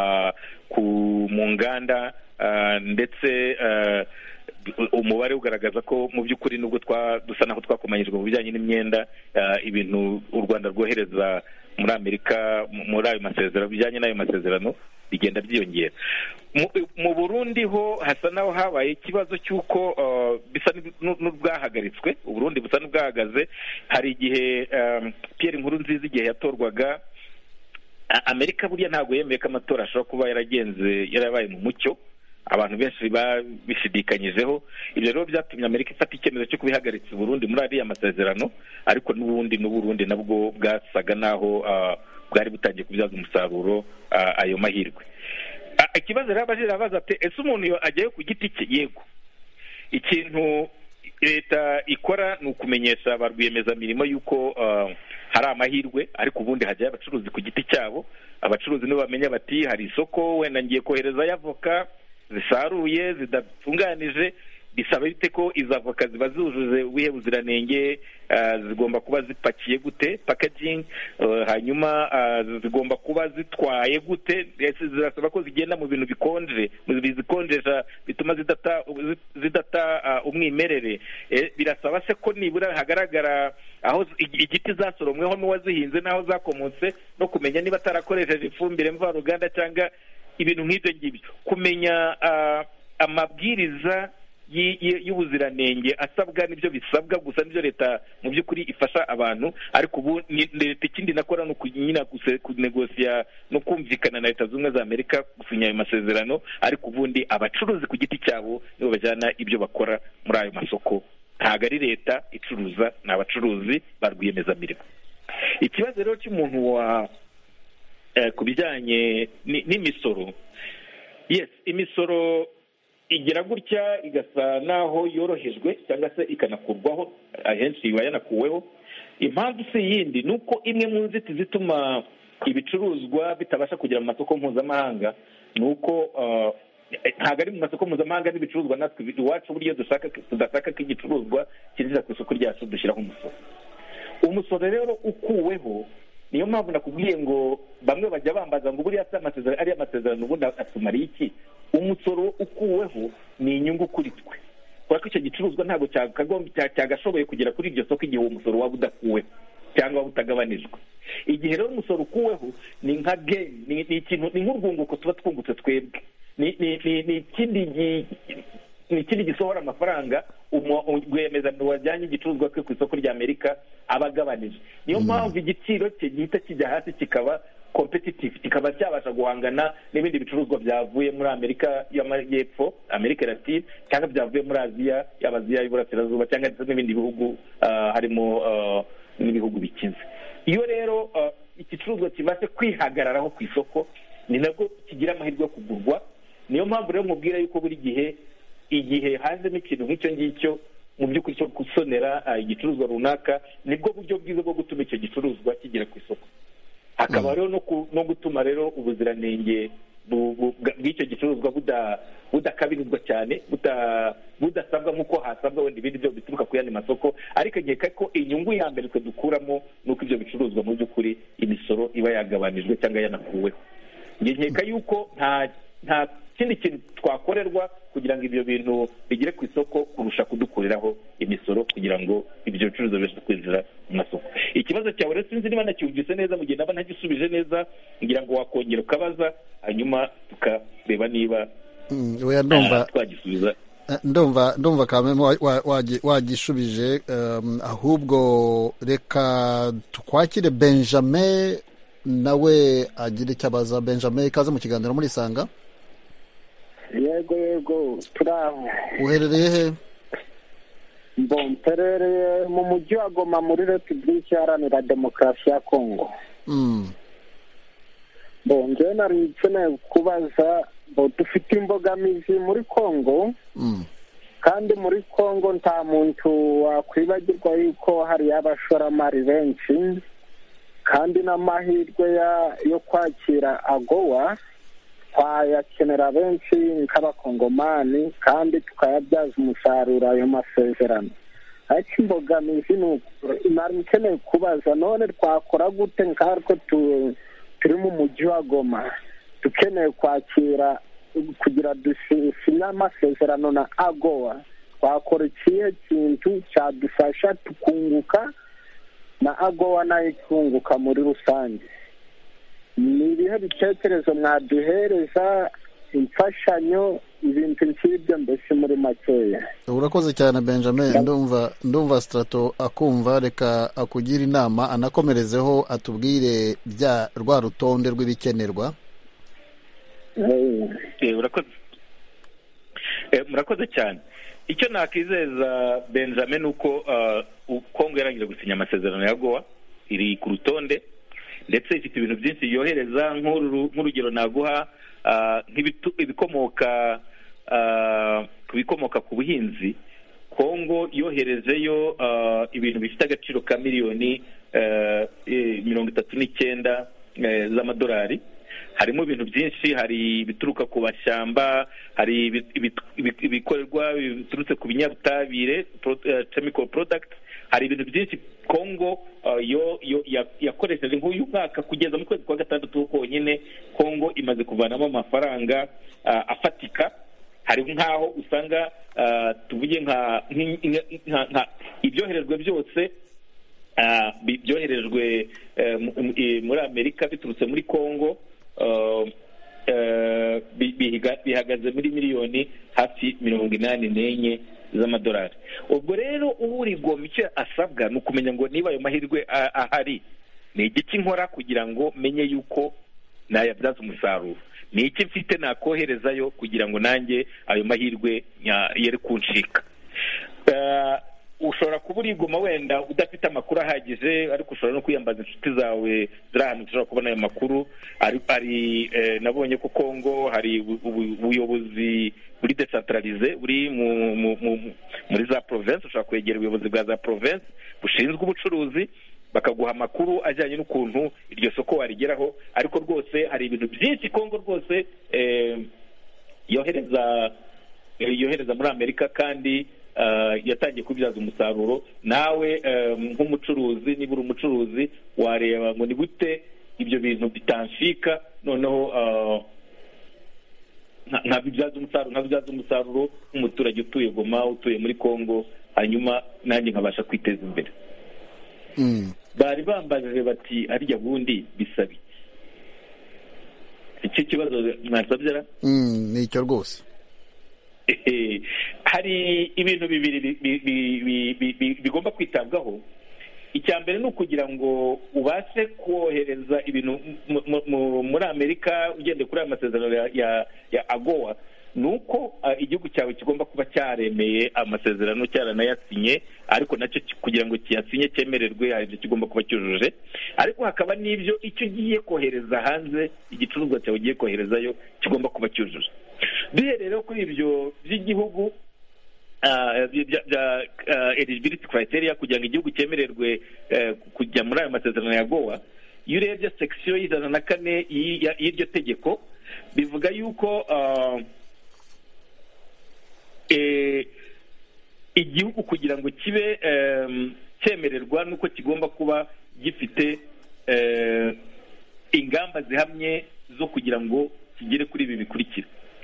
mu nganda, ndetse umubare ugaragaza ko mu by'ukuri nubwo dusa naho twakomanyirijwe mu bijyanye n'imyenda, ibintu u Rwanda rwohereza muri Amerika muri ayo masezerano, bijyanye n'ayo masezerano, bigenda byiyongera. Mu Burundi ho hasa naho habaye ikibazo cy'uko bisa n'ubwahagaritswe, u Burundi busa n'ubwahagaze. Hari igihe Pierre Nkurunziza igihe yatorwaga, Amerika buriya ntabwo yemeye ko amatora ashobora kuba yarabaye mu mucyo, abantu benshi babishidikanyijeho. Ibyo rero byatumye Amerika ifata icyemezo cyo kubihagaritsa Burundi muri ariya masezerano, ariko n'Uburundi nabwo bwasaga naho bwari butangiye kubyaza umusaruro ayo mahirwe. Ikibazo rero abaza ati, ese umuntu ajyayo ku giti cye? Yego, ikintu leta ikora ni ukumenyesha ba rwiyemezamirimo yuko hari amahirwe, ariko ubundi hajyayo abacuruzi ku giti cyabo. Abacuruzi nibo bamenya bati hari isoko, wenda ngiye koherezayo avoka zisaruye zidatunganije, bisaba bite ko izo avoka ziba zujuje ubuhe buziranenge, zigomba kuba zipakiye gute, packaging, hanyuma zigomba kuba zitwaye gute, zirasaba ko zigenda mu bintu bikonje, bizikonjesha bituma zidata umwimerere. Birasaba se ko nibura hagaragara aho igiti zasoromweho n'uwazihinze n'aho zakomotse, no kumenya niba atarakoresheje ifumbire mvaruganda cyangwa ibintu nk'ibyo ngibyo. Kumenya amabwiriza y'ubuziranenge asabwa nibyo bisabwa, gusa nibyo leta mu by'ukuri ifasha abantu. Ariko ubu leta ikindi nakora ni ukunyina kunegosiya no kumvikana na Leta Zunze Ubumwe za Amerika gusinya ayo masezerano, ariko ubundi abacuruzi ku giti cyabo nibo bajyana ibyo bakora muri ayo masoko. Ntabwo ari leta icuruza, ni abacuruzi ba rwiyemezamirimo. Ikibazo rero cy'umuntu ku bijyanye n'imisoro, yes, imisoro igira gutya igasa naho yorohejwe cyangwa se ikanakurwaho, ahenshi iba yanakuweho. Impamvu si yindi, ni uko imwe mu nzitizi zituma ibicuruzwa bitabasha kugera mu masoko mpuzamahanga, ni uko ntabwo ari mu masoko mpuzamahanga n'ibicuruzwa natwe iwacu buryo tudashaka ko igicuruzwa kinjira ku isoko ryacu dushyiraho umusoro. Umusoro rero ukuweho, niyo mpamvu nakubwiye ngo bamwe bajya bambaza ngo buriya amasezerano ariya masezerano ubundi atumariye iki. Umusoro ukuweho ni inyungu kuri twe, kubera ko icyo gicuruzwa ntabwo cyagashoboye kugera kuri iryo soko igihe uwo musoro waba udakuweho cyangwa waba utagabanijwe. Igihe rero umusoro ukuweho ni nka geni, ni ikintu, ni nk'urwunguko tuba twungutse twebwe, ni ikindi gisohora amafaranga rwiyemezamirimo wajyanye igicuruzwa cye ku isoko rya Amerika aba agabanije. Niyo mpamvu igiciro cye gihita kijya hasi kikaba competitive, kikaba cyabasha guhangana n'ibindi bicuruzwa byavuye muri Amerika y'Amajyepfo, Amerika Latine, cyangwa byavuye muri Aziya, yaba Aziya y'Iburasirazuba cyangwa ndetse n'ibindi bihugu harimo n'ibihugu bikize. Iyo rero igicuruzwa kibashe kwihagararaho ku isoko, ni nabwo kigira amahirwe yo kugurwa. Niyo mpamvu rero mubwira yuko buri gihe igihe hazemo ikintu nk'icyo ngicyo mu by'ukuri cyo gusonera igicuruzwa runaka, nibwo buryo bwiza bwo gutuma icyo gicuruzwa kigera ku isoko. Hakaba rero no gutuma rero ubuziranenge bw'icyo gicuruzwa budakabirizwa cyane, budasabwa nk'uko hasabwa wenda ibindi byo bituruka ku yandi masoko. Ariko nkeka ko inyungu ya mbere twe dukuramo ni uko ibyo bicuruzwa mu by'ukuri imisoro iba yagabanijwe cyangwa yanakuweho. Nkeka yuko nta kindi kintu twakorerwa kugira ngo ibyo bintu bigere ku isoko kurusha kudukuriraho imisoro kugira ngo ibyo bicuruzwa bibashe kwinjira mu masoko. Ikibazo cyawe rero sinzi niba nacyumvise neza, mu gihe naba ntagisubije neza ngira ngo wakongera ukabaza hanyuma tukareba niba twagisubiza. Ndumva kameme wagishubije, ahubwo reka twakire Benjamin nawe agira icyo abaza. Benjamin, ikaze mu kiganiro muri Isanga. Yego turaho. Uherereye he? Mperereye mu mujyi wa Goma muri Repubulika Iharanira Demokarasi ya Kongo. Njyewe nari nkeneye kubaza, dufite imbogamizi muri Kongo, kandi muri Kongo nta muntu wakwibagirwa yuko hari abashoramari benshi, kandi n'amahirwe yo kwakira AGOA twayakenera benshi nk'abakongomani, kandi tukayabyaza umusaruro ayo masezerano. Ariko imbogamizi nari nkeneye kubaza, none twakora gute nkatwe turi mu mujyi wa Goma dukeneye kwakira kugira dusinye amasezerano na AGOA, twakora ikihe kintu cyadufasha tukunguka na AGOA nayo ikunguka muri rusange? Ni ibihe bitekerezo mwaduhereza, imfashanyo, ibintu nk'ibyo mbese muri makeya? Urakoze cyane Benjamin. Ndumva Strato akumva, reka akugira inama anakomerezeho atubwire rwa rutonde rw'ibikenerwa. Murakoze cyane. Icyo nakizeza Benjamin uko Kongo yarangije gusinya amasezerano ya AGOA, iri ku rutonde ndetse ifite ibintu byinshi yohereza. Nk'urugero naguha ibikomoka ku buhinzi. Kongo yoherezeyo ibintu bifite agaciro ka miliyoni 39 z'amadolari. Harimo ibintu byinshi, hari ibituruka ku bashyamba, hari ibikorerwa biturutse ku binyabutabire, chemical product. Hari ibintu byinshi Kongo yakoresheje nk'uyu mwaka kugeza mu kwezi kwa gatandatu konyine. Kongo imaze kuvanamo amafaranga afatika. Hari nk'aho usanga tuvuge nka ibyoherejwe byose byoherejwe muri Amerika biturutse muri Kongo bihagaze muri miliyoni hafi 84 z'amadolari. Ubwo rero uri Goma icyo asabwa ni ukumenya ngo niba ayo mahirwe ahari, ni igiki nkora kugira ngo menye yuko nayabyaza umusaruro, ni iki mfite nakoherezayo kugira ngo nanjye ayo mahirwe yere kuncika. Ushobora kuba uri Goma wenda udafite amakuru ahagije, ariko ushobora no kwiyambaza inshuti zawe ziri ahantu ushobora kubona ayo makuru. Nabonye ko Kongo hari ubuyobozi buri decentralize buri muri za province. Ushobora kwegera ubuyobozi bwa za province bushinzwe ubucuruzi, bakaguha amakuru ajyanye n'ukuntu iryo soko warigeraho. Ariko rwose hari ibintu byinshi Kongo rwose yohereza muri Amerika, kandi yatangiye kubyaza umusaruro. Nawe nk'umucuruzi, niba uri umucuruzi, wareba ngo ni gute ibyo bintu bitanshika, noneho nkabibyaza umusaruro nk'umuturage utuye Goma, utuye muri Congo, hanyuma nanjye nkabasha kwiteza imbere. Bari bambajije bati harya bundi bisaba iki kibazo mwasabyera? Ni icyo rwose. Hari ibintu bibiri bigomba kwitabwaho. Icya mbere ni ukugira ngo ubashe kohereza ibintu muri Amerika ugendeye kuri aya masezerano ya AGOA, ni uko igihugu cyawe kigomba kuba cyaremeye amasezerano, cyaranayasinye, ariko nacyo kugira ngo kiyasinye cyemererwe hari ibyo kigomba kuba cyujuje. Ariko hakaba n'ibyo icyo ugiye kohereza hanze, igicuruzwa cyawe ugiye koherezayo kigomba kuba cyujuje. Duhereye kuri ibyo by'igihugu bya eligibility criteria, kugira ngo igihugu cyemererwe kujya muri aya masezerano ya AGOA, iyo urebye section y'104 y'iryo tegeko, bivuga yuko igihugu kugira ngo kibe cyemererwa nuko kigomba kuba gifite ingamba zihamye zo kugira ngo kigere kuri ibi bikurikira: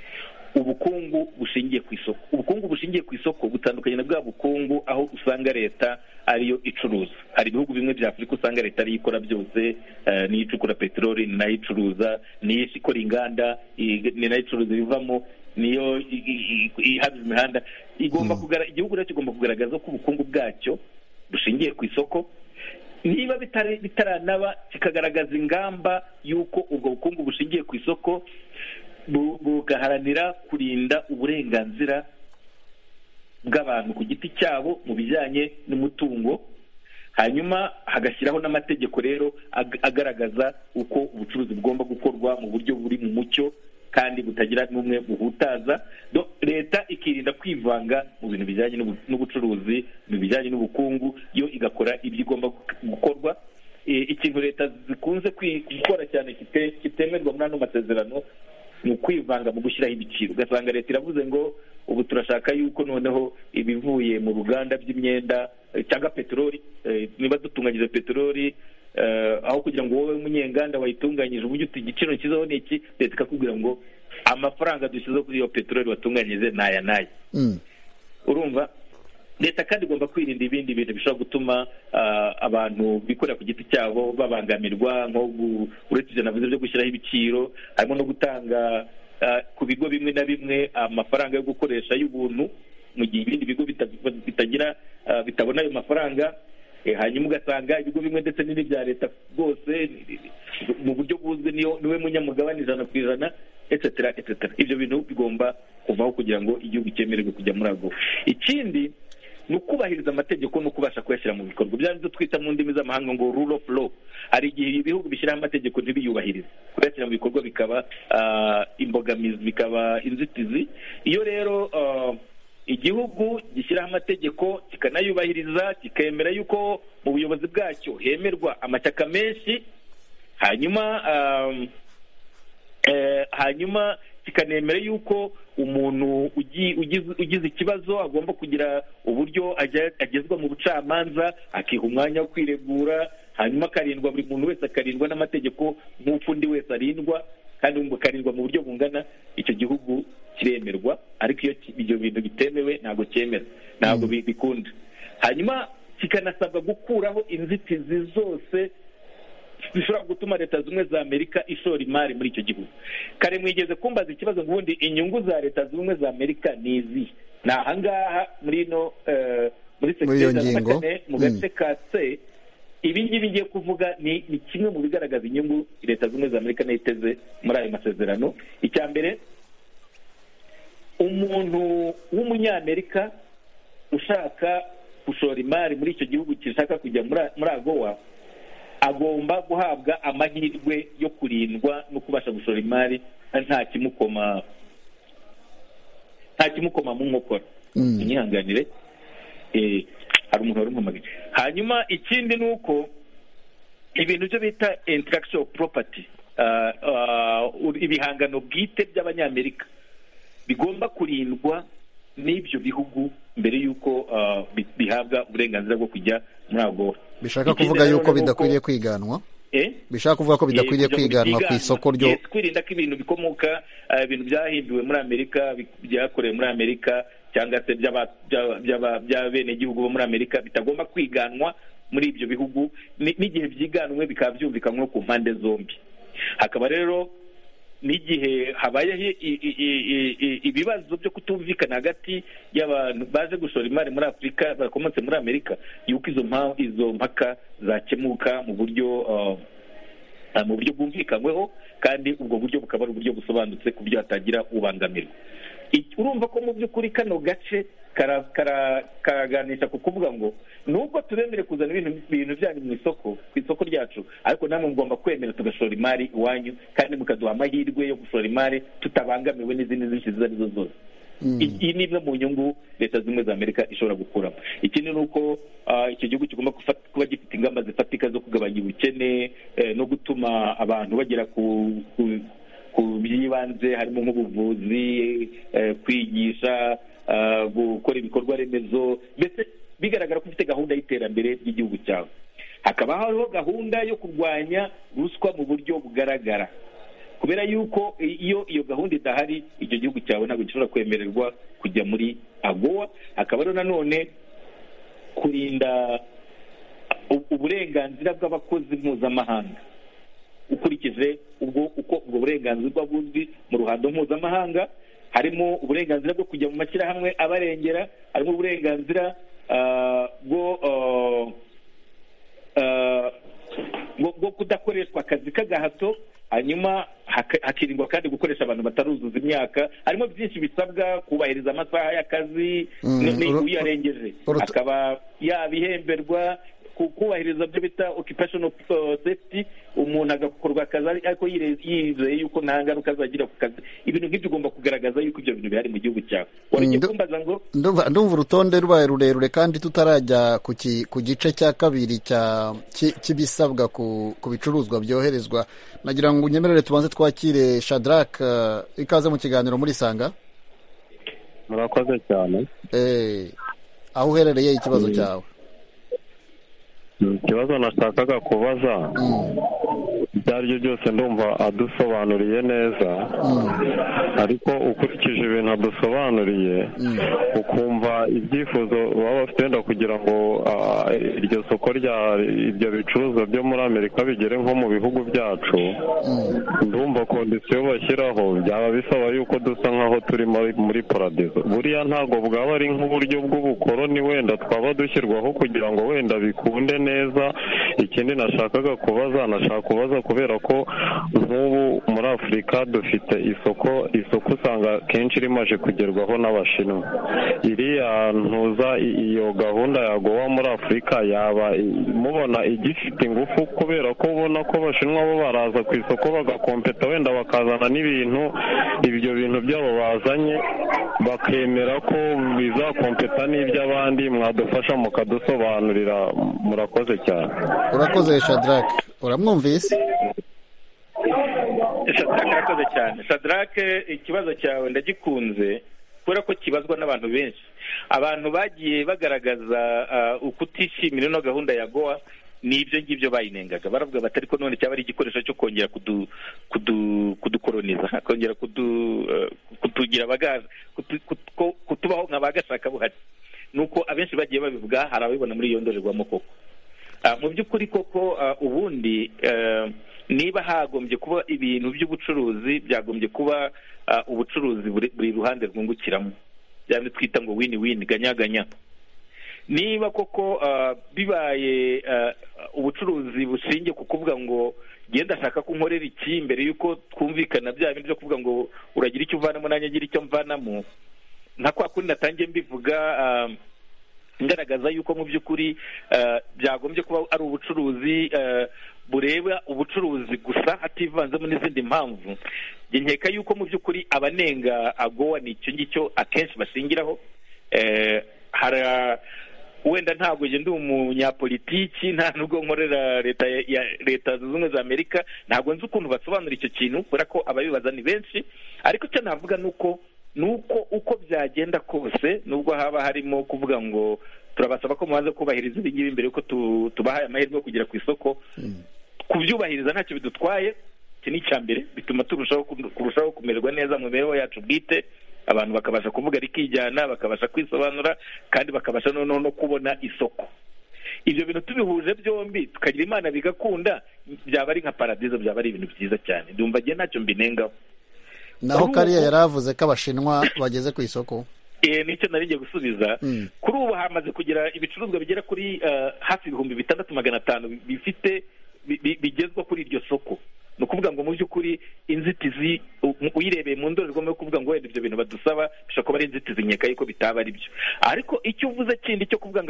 ubukungu bushingiye ku isoko. Ubukungu bushingiye ku isoko butandukanye na bwa bukungu aho usanga leta ariyo icuruza. Hari ibihugu bimwe bya Afurika usanga leta ariyo ikora byose, niyo icukura peteroli, ni nayo icuruza, niyo ikora inganda, ni nayo icuruza ibivamo, niyo ihaza imihanda. Igihugu rero kigomba kugaragaza ko ubukungu bwacyo bushingiye ku isoko. Niba bitaranaba, kikagaragaza ingamba y'uko ubwo bukungu bushingiye ku isoko bugaharanira kurinda uburenganzira bw'abantu ku giti cyabo mu bijyanye n'umutungo. Hanyuma hagashyiraho n'amategeko rero agaragaza uko ubucuruzi bugomba gukorwa mu buryo buri mu mucyo kandi butagira n'umwe buhutaza. Leta ikirinda kwivanga mu bintu bijyanye n'ubucuruzi, mu bijyanye n'ubukungu, yo igakora ibyo igomba gukorwa. Ikintu leta zikunze gukora cyane kitemerwa muri ano masezerano ni ukwivanga mu gushyiraho ibiciro. Ugasanga leta iravuze ngo ubu turashaka yuko noneho ibivuye mu ruganda by'imyenda cyangwa peteroli, niba dutunganyije peteroli, aho kugira ngo wowe umunyenganda wayitunganyije uburyo igiciro kizaho ni iki, leta ikakubwira ngo amafaranga dushyize kuri iyo peteroli watunganyije ni aya n'aya. Urumva, leta kandi igomba kwirinda ibindi bintu bishobora gutuma abantu bikorera ku giti cyabo babangamirwa, nko uretse ibyo navuze byo gushyiraho ibiciro, harimo no gutanga ku bigo bimwe na bimwe amafaranga yo gukoresha y'ubuntu, mu gihe ibindi bigo bitabona ayo mafaranga. Hanyuma ugasanga ibigo bimwe ndetse n'ibya leta rwose mu buryo buzwi niwe munyamugabane 100%, etc. Ibyo bintu bigomba kuvaho kugira ngo igihugu cyemererwe kujya muri AGOA. Ikindi ni ukubahiriza amategeko no kubasha kuyashyira mu bikorwa. Bya byo twita mu ndimi z'amahanga ngo rule of law. Hari igihe ibihugu bishyiraho amategeko ntibiyubahirize, kuyashyira mu bikorwa bikaba imbogamizi, bikaba inzitizi. Iyo rero igihugu gishyiraho amategeko kikanayubahiriza, kikemera yuko mu buyobozi bwacyo hemerwa amashyaka menshi, hanyuma kikanemera yuko umuntu ugize ikibazo agomba kugira uburyo agezwa mu bucamanza, akiha umwanya wo kwiregura, hanyuma akarindwa, buri muntu wese akarindwa n'amategeko nk'uko undi wese arindwa, kandi akarindwa mu buryo bungana. Icyo gihugu kiremerwa. Ariko iyo ibyo bintu bitemewe ntabwo cyemera, ntabwo bikunda. Hanyuma kikanasabwa gukuraho inzitizi zose zishobora gutuma Leta Zunze Ubumwe za Amerika ishora imari muri icyo gihugu. Kare mwigeze kumbaza ikibazo ngo ubundi inyungu za Leta Zunze Ubumwe za Amerika ni izihe? Ni ahangaha muri sekiteri mu gace ka C. Ibi ngibi ngiye kuvuga ni kimwe mu bigaragaza inyungu Leta Zunze Ubumwe za Amerika nayiteze muri ayo masezerano. Icya mbere, umuntu w'umunyamerika ushaka gushora imari muri icyo gihugu gishaka kujya muri AGOA agomba guhabwa amahirwe yo kurindwa no kubasha gushora imari nta kimukoma mu nkokora. Inyihanganire, hari umuntu wari umpamagaye. Hanyuma ikindi ni uko ibintu byo bita intellectual property, ibihangano bwite by'abanyamerika bigomba kurindwa n'ibyo bihugu mbere y'uko bihabwa uburenganzira bwo kujya muri AGOA. Bishaka kuvuga yuko bidakwiriye kwiganwa, bishaka kuvuga ko bidakwiriye kwiganwa ku isoko ryo kwirinda ko ibintu bikomoka ibintu byahinduwe muri Amerika, byakorewe muri Amerika cyangwa se by'abenegihugu bo muri Amerika bitagomba kwiganwa muri ibyo bihugu, n'igihe byiganwe bikaba byumvikanwa ku mpande zombi. Hakaba rero n'igihe habayeho ibibazo byo kutumvikana hagati y'abantu baje gushora imari muri Afurika bakomotse muri Amerika, yuko izo mpaka zakemuka mu buryo bwumvikanyweho, kandi ubwo buryo bukaba ari uburyo busobanutse ku buryo hatagira ubangamirwa. Urumva ko mu by'ukuri kano gace karaganisha ku kuvuga ngo nubwo turemere kuzana ibintu byanyu mu isoko, ku isoko ryacu, ariko namwe mugomba kwemera tugashora imari iwanyu, kandi mukaduha amahirwe yo gushora imari tutabangamiwe n'izindi nyinshi izo ari zo zose. Iyi ni imwe mu nyungu Leta Zunze Ubumwe za Amerika ishobora gukuramo. Ikindi ni uko icyo gihugu kigomba kuba gifite ingamba zifatika zo kugabanya ubukene no gutuma abantu bagera ku by'ibanze, harimo nk'ubuvuzi, kwigisha, gukora ibikorwa remezo, mbese bigaragara ko ufite gahunda y'iterambere ry'igihugu cyawe. Hakaba hariho gahunda yo kurwanya ruswa mu buryo bugaragara, kubera yuko iyo gahunda idahari, icyo gihugu cyawe ntabwo gishobora kwemererwa kujya muri AGOA. Hakaba rero nanone kurinda uburenganzira bw'abakozi mpuzamahanga, ukurikije uko ubwo burenganzira buzwi mu ruhando mpuzamahanga. Harimo uburenganzira bwo kujya mu mashyirahamwe abarengera, harimo uburenganzira bwo kudakoreshwa akazi k'agahato, hanyuma hakirindwa kandi gukoresha abantu bataruzuza imyaka. Harimo byinshi bisabwa, kubahiriza amasaha y'akazi uyarengeje akaba yabihemberwa, kubahiriza byo bita occupational safety, umuntu agakorwa akazi ariko yizeye yuko nta ngaruka azagira ku kazi. Ibintu nk'ibyo ugomba kugaragaza yuko ibyo bintu bihari mu gihugu cyawe. Wari kumbaza ngo ndumva urutonde rubaye rurerure, kandi tutarajya ku gice cya kabiri cy'ibisabwa ku bicuruzwa byoherezwa. Nagira ngo unyemerere tubanze twakire Shadrack, ikaze mu kiganiro muri Sanga. Murakoze cyane. Aho uherereye ikibazo cyawe? Ikibazo nashakaga kubaza, ibyo ari byo byose ndumva adusobanuriye neza, ariko ukurikije ibintu adusobanuriye ukumva ibyifuzo baba bafite wenda kugira ngo iryo soko ibyo bicuruzwa byo muri Amerika bigere nko mu bihugu byacu, ndumva kondisiyo bashyiraho byaba bisaba yuko dusa nk'aho turi muri paradizo. Buriya ntabwo bwaba ari nk'uburyo bw'ubukoroni wenda twaba dushyirwaho kugira ngo wenda bikunde neza. Ikindi nashaka kubaza kubera ko nk'ubu muri Afurika dufite isoko usanga kenshi rimaje kugerwaho n'Abashinwa. Iriya ntuza iyo gahunda ya AGOA muri Afurika yaba mubona igifite ingufu, kubera ko ubona ko Abashinwa bo baraza ku isoko bagakompeta, wenda bakazana n'ibintu, ibyo bintu byabo bazanye bakemera ko bizakompeta n'iby'abandi. Mwadufasha mukadusobanurira, murakoze cyane. Urakoze Shadrack, uramwumvise? Shadrack arakoze cyane. Shadrack, ikibazo cyawe ndagikunze kubera ko kibazwa n'abantu benshi. Abantu bagiye bagaragaza ukutishimira ino gahunda ya AGOA, ni ibyo ngibyo bayinengaga. Baravuga bati ariko none cyaba ari igikoresho cyo kongera kudukoroniza, kongera kutugira kutubaho nk'abagashaka buhari. Nuko abenshi bagiye babivuga, hari ababibona muri iyo ndorerwamo koko. Mu by'ukuri koko ubundi niba hagombye kuba ibintu by'ubucuruzi, byagombye kuba ubucuruzi buri ruhande rwungukiramo, byaba twita ngo win-win, ganya-ganya. Niba koko bibaye ubucuruzi bushingiye ku kuvuga ngo genda ashaka ko nkorera iki, mbere y'uko twumvikana bya bintu byo kuvuga ngo uragira icyo uvanamo nanjye ngira icyo mvanamo, nka kwa kundi natangiye mbivuga ngaragaza yuko mu by'ukuri byagombye kuba ari ubucuruzi bureba ubucuruzi gusa hativanzemo n'izindi mpamvu. Nkeka yuko mu by'ukuri abanenga AGOA ni icyo ngicyo akenshi bashingiraho. Wenda ntabwo ndi umunyapolitiki, nta nubwo nkorera leta zunze ubumwe za Amerika, ntabwo nzi ukuntu basobanura icyo kintu kubera ko ababibaza ni benshi. Ariko icyo navuga ni uko ni uko byagenda kose, nubwo haba harimo kuvuga ngo turabasaba ko mubanza kubahiriza ibi ngibi mbere yuko tubahaye amahirwe yo kugera ku isoko. Kubyubahiriza ntacyo bidutwaye, iki ni icya mbere, bituma kurushaho kumererwa neza mu mibereho yacu bwite, abantu bakabasha kuvuga rikijyana, bakabasha kwisobanura, kandi bakabasha noneho no kubona isoko. Ibyo bintu tubihuje byombi tukagira Imana bigakunda, byaba ari nka paradizo, byaba ari ibintu byiza cyane. Ndumva ngiye ntacyo mbinengaho. Naho kariya yaravuze ko Abashinwa bageze ku isoko. Nicyo nari ngiye gusubiza. Kuri ubu hamaze kugira ibicuruzwa bigera kuri hafi 6,500 bifite bigezwa kuri iryo soko. Ni ukuvuga ngo mu by'ukuri inzitizi uyirebeye mu ndorerwamo yo kuvuga ngo wenda ibyo bintu badusaba bishobora kuba ari inzitizi nkeka yuko bitaba ari byo. Ariko icyo uvuze kindi cyo kuvuga ngo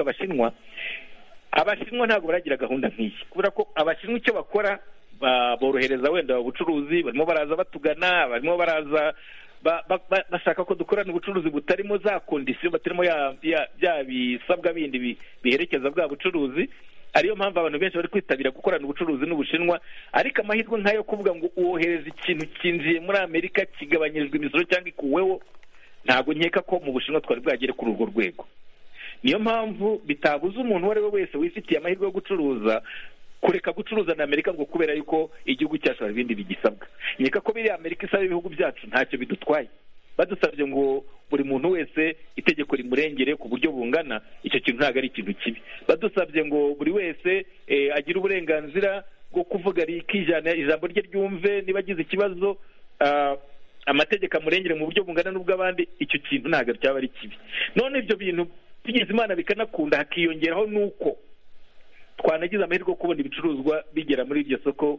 Abashinwa ntabwo baragira gahunda nk'iyi, kubera ko Abashinwa icyo bakora borohereza wenda ubucuruzi, barimo baraza batugana, barimo baraza bashaka ko dukorana ubucuruzi butarimo za kondisiyo, batarimo bya bisabwa bindi biherekeza bwa bucuruzi. Ariyo mpamvu abantu benshi bari kwitabira gukorana ubucuruzi n'Ubushinwa. Ariko amahirwe nk'ayo kuvuga ngo uwohereza ikintu kinjiye muri Amerika kigabanyirijwe imisoro cyangwa ikuweho, ntabwo nkeka ko mu Bushinwa twari bwagere kuri urwo rwego. Niyo mpamvu bitabuza umuntu uwo ari we wese wifitiye amahirwe yo gucuruza kureka gucuruza na Amerika ngo kubera yuko igihugu cyacu hari ibindi bigisabwa. Nkeka ko biri Amerika isaba ibihugu byacu ntacyo bidutwaye. Badusabye ngo buri muntu wese itegeko rimurengere ku buryo bungana, icyo kintu ntabwo ari ikintu kibi. Badusabye ngo buri wese agire uburenganzira bwo kuvuga rikijana, ijambo rye ryumve, niba agize ikibazo amategeko amurengere mu buryo bungana n'ubw'abandi, icyo kintu ntabwo cyaba ari kibi. None ibyo bintu tugize Imana bikanakunda, hakiyongeraho nuko twanagize amahirwe yo kubona ibicuruzwa bigera muri iryo soko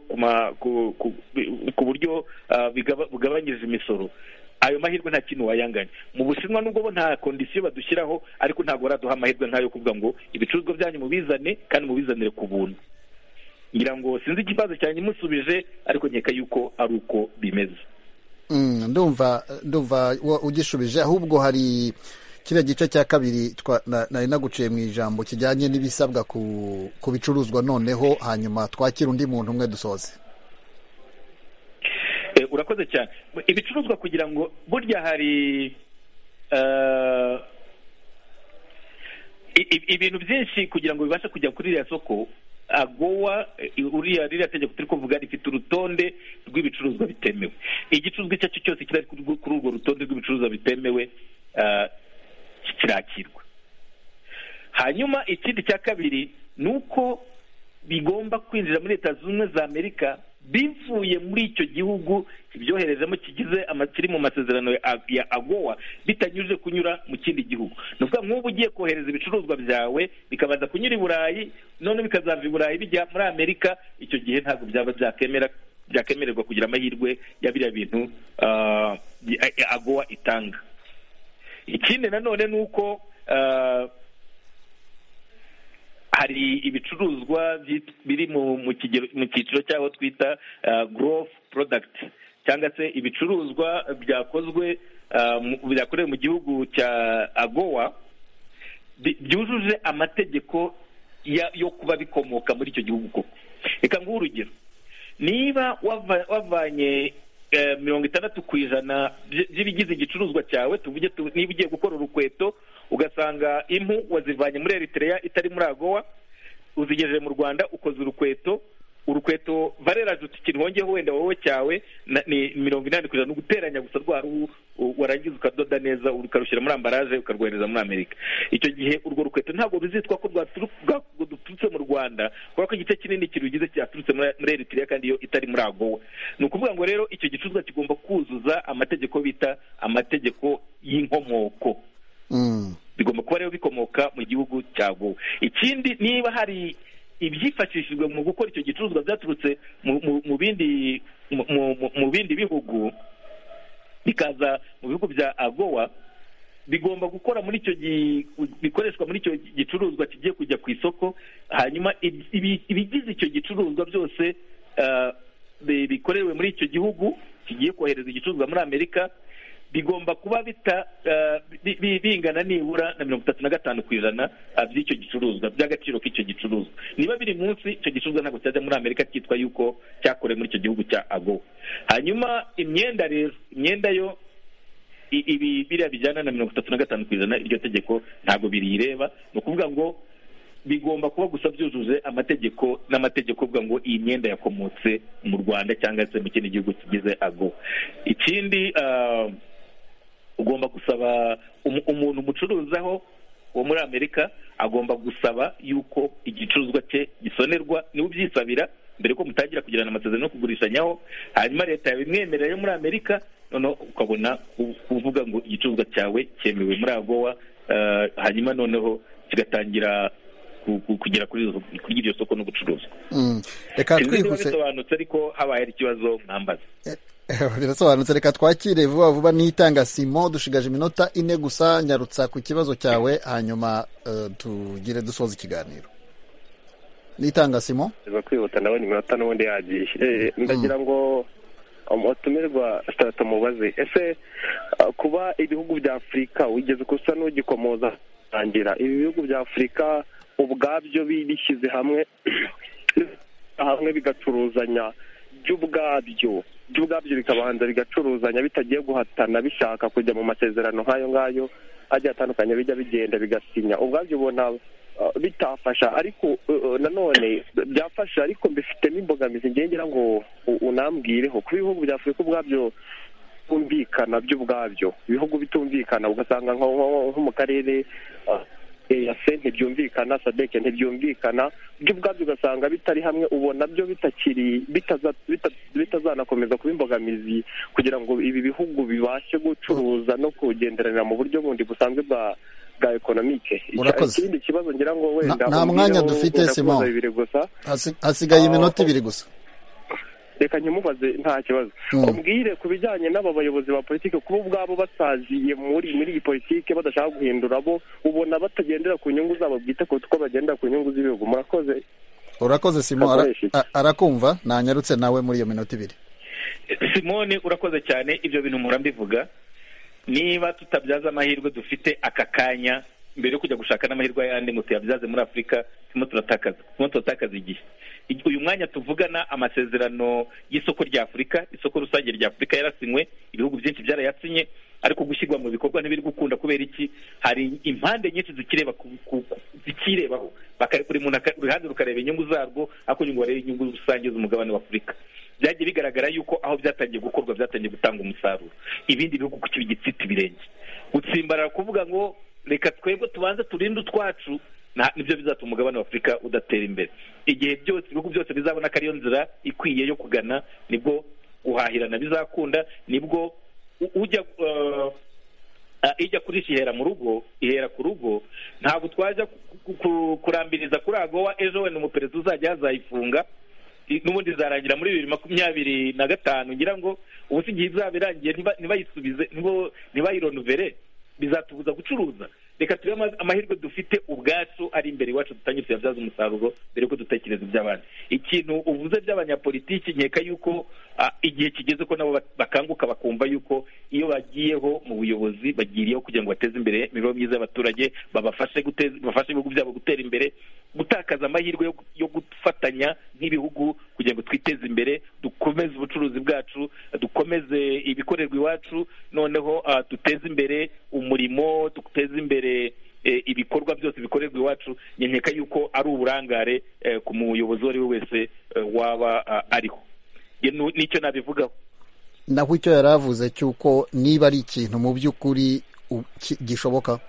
ku buryo bugabanyije imisoro. Ayo mahirwe nta kintu wayanganya. Mu Bushinwa nubwo bo nta kondisiyo badushyiraho, ariko ntabwo baraduha amahirwe nk'ayo kuvuga ngo ibicuruzwa byanyu mubizane kandi mubizanire ku buntu. Ngira ngo sinzi ikibazo cyanyu musubije, ariko nkeka yuko ari uko bimeze. Ndumva ugishubije, ahubwo hari kiriya gice cya kabiri nari naguciye mu ijambo kijyanye n'ibisabwa ku bicuruzwa, noneho hanyuma twakira undi muntu umwe dusoze. Urakoze cyane. Ibicuruzwa kugira ngo burya hari ibintu byinshi kugira ngo bibashe kujya kuri iriya soko. AGOA ririya tegeko turi kuvuga rifite urutonde rw'ibicuruzwa bitemewe. Igicuruzwa icyo ari cyo cyose kiri kuri urwo rutonde rw'ibicuruzwa bitemewe kirakirwa. Hanyuma ikindi cya kabiri ni uko bigomba kwinjira muri Leta Zunze Ubumwe za Amerika bivuye muri icyo gihugu kibyoherezamo, kiri mu masezerano ya AGOA, bitanyuze kunyura mu kindi gihugu. Ni ukuvuga nk'ubu ugiye kohereza ibicuruzwa byawe bikabanza kunyura i Burayi, none bikazava i Burayi bijya muri Amerika, icyo gihe ntabwo byaba byakemererwa kugira amahirwe ya biriya bintu AGOA itanga. Ikindi nanone ni uko hari ibicuruzwa biri mu cyiciro cyaho twita growth product, cyangwa se ibicuruzwa byakorewe mu gihugu cya AGOA byujuje amategeko yo kuba bikomoka muri icyo gihugu koko. Reka nguhe urugero. Niba wavanye 60% by'ibigize igicuruzwa cyawe, tuvuge niba ugiye gukora urukweto ugasanga impu wazivanye muri Eritrea itari muri AGOA, uzigejeje mu Rwanda ukoze urukweto valera ikintu wongeyeho wenda wowe cyawe ni 80%, no guteranya gusa rwa ruhu warangiza ukadoda neza ukarushyira muri ambaraje ukarwohereza muri Amerika. Icyo gihe urwo rukweto ntabwo ruzitwa ko rwaturutse mu Rwanda, kubera ko igice kinini kirugize cyaturutse muri Eritrea kandi yo itari muri AGOA. Ni ukuvuga ngo rero icyo gicuruzwa kigomba kuzuza amategeko bita amategeko y'inkomoko. Bigomba kuba rero bikomoka mu gihugu cya AGOA. Ikindi, niba hari ibyifashishijwe mu gukora icyo gicuruzwa byaturutse mu bindi bihugu bikaza mu bihugu bya AGOA, bigomba gukora muri icyo bikoreshwa muri icyo gicuruzwa kigiye kujya ku isoko. Hanyuma ibigize icyo gicuruzwa byose bikorewe muri icyo gihugu kigiye kohereza igicuruzwa muri Amerika bigomba kuba bingana nibura na 35% by'icyo gicuruzwa, by'agaciro k'icyo gicuruzwa. Niba biri munsi, icyo gicuruzwa ntabwo cyajya muri Amerika cyitwa yuko cyakorewe muri icyo gihugu cya AGOA. Hanyuma imyenda rero, imyenda yo biriya bijyana na 35% iryo tegeko ntabwo birireba. Ni ukuvuga ngo bigomba kuba gusa byujuje amategeko n'amategeko avuga ngo iyi myenda yakomotse mu Rwanda cyangwa se mu kindi gihugu kigize AGOA. Ikindi ugomba gusaba umuntu umucuruzaho wo muri Amerika agomba gusaba yuko igicuruzwa cye gisonerwa, niwe ubyisabira mbere ko mutangira kugirana amasezerano no kugurishanyaho, hanyuma leta yabimwemerera yo muri Amerika, noneho ukabona kuvuga ngo igicuruzwa cyawe cyemewe muri AGOA, hanyuma noneho kigatangira kugera kuri iryo soko n'ubucuruzwa. Reka twihuse, bisobanutse ariko habaye ikibazo mwambaza. Birasobanutse, reka twakire vuba vuba n'itanga Simon, dushigaje iminota 4 gusa, nyarutsa ku kibazo cyawe hanyuma tugire dusoza ikiganiro. N'itanga Simon kwihuta ndabona iminota n'ubundi yagiye. Ndagira ngo umutumirwa Strato mubaze, ese kuba ibihugu bya Afurika wigeze kusa n'ugikomoza tangira ibi bihugu bya Afurika ubwabyo bishyize hamwe bigacuruzanya by'ubwabyo bikabanza bigacuruzanya bitagiye guhatana bishaka kujya mu masezerano nk'ayo ngayo agiye atandukanye bijya bigenda bigasinya, ubwabyo ubona bitafasha. Ariko nanone byafasha, ariko mbifitemo imbogamizi ngira ngo unambwireho ku bihugu bya Afurika ubwabyo bitumvikana by'ubwabyo, ibihugu bitumvikana ugasanga nko mu karere EAC ntibyumvikana, SADC ntibyumvikana, by'ubwabyo ugasanga bitari hamwe, ubona byo bitazanakomeza kuba imbogamizi kugira ngo ibi bihugu bibashe gucuruza no kugenderanira mu buryo bundi busanzwe bwa ekonomike. Ikindi kibazo ngira ngo wenda nta mwanya dufite Simon, hasigaye iminota 2 gusa. Reka nkimubaze nta kibazo. Umbwire ku bijyanye n'aba bayobozi ba politiki kuba ubwabo basaziye muri iyi politiki badashaka guhindura, bo ubona batagendera ku nyungu zabo bwite kuko bagendera ku nyungu z'ibihugu. Urakoze Simon, arakumva, nanyarutse nawe muri iyo minota 2. Simone urakoze cyane, ibyo bintu murambivuga. Niba tutabyaza amahirwe dufite aka kanya mbere yo kujya gushaka n'amahirwe yandi ngo tuyabyaze muri Afurika, turimo turatakaza igihe. Uyu mwanya tuvugana amasezerano y'isoko rya Afurika, isoko rusange rya Afurika yarasinywe, ibihugu byinshi byarayasinye, ariko gushyirwa mu bikorwa ntibiri gukunda. Kubera iki? Hari impande nyinshi zikirebaho, buri muntu uruhande rukareba inyungu zarwo, ariko ngo barebe inyungu rusange z'umugabane wa Afurika. Byagiye bigaragara yuko aho byatangiye gukorwa byatangiye gutanga umusaruro, ibindi bihugu ku kibigitsita ibirenge gutsimbarara kuvuga ngo reka twebwe tubanze turinde utwacu, nibyo bizatuma umugabane wa Afurika udatera imbere. Igihe byose ibihugu byose bizabona ko ariyo nzira ikwiye yo kugana, nibwo guhahirana bizakunda, nibwo ijya kurisha ihera ku rugo. Ntabwo twajya kurambiriza kuri AGOA ejo wenda umuperezida uzajya yazayifunga n'ubundi zarangira muri 2025. Ngira ngo ubu si igihe izaba irangiye ntibayisubize, ntibayironuvere, bizatubuza gucuruza. Reka turebe amahirwe dufite ubwacu ari imbere iwacu, dutangire tuyabyaza umusaruro mbere ko dutekereza iby'abandi. Ikintu uvuze by'abanyapolitiki, nkeka yuko igihe kigeze ko nabo bakanguka bakumva yuko iyo bagiyeho mu buyobozi bagiriyeho kugira ngo bateze imbere imibereho myiza y'abaturage, bafashe ibihugu byabo gutera imbere, gutakaza amahirwe yo gufatanya nk'ibihugu kugira ngo twiteze imbere, dukomeze ubucuruzi bwacu, dukomeze ibikorerwa iwacu, noneho duteze imbere umurimo, duteze imbere ibikorwa byose bikorerwa iwacu. Nkeka yuko ari uburangare ku muyobozi uwo ari we wese waba ariho. Nicyo nabivugaho. Naho icyo yaravuze cyuko niba ari ikintu mu by'ukuri gishoboka,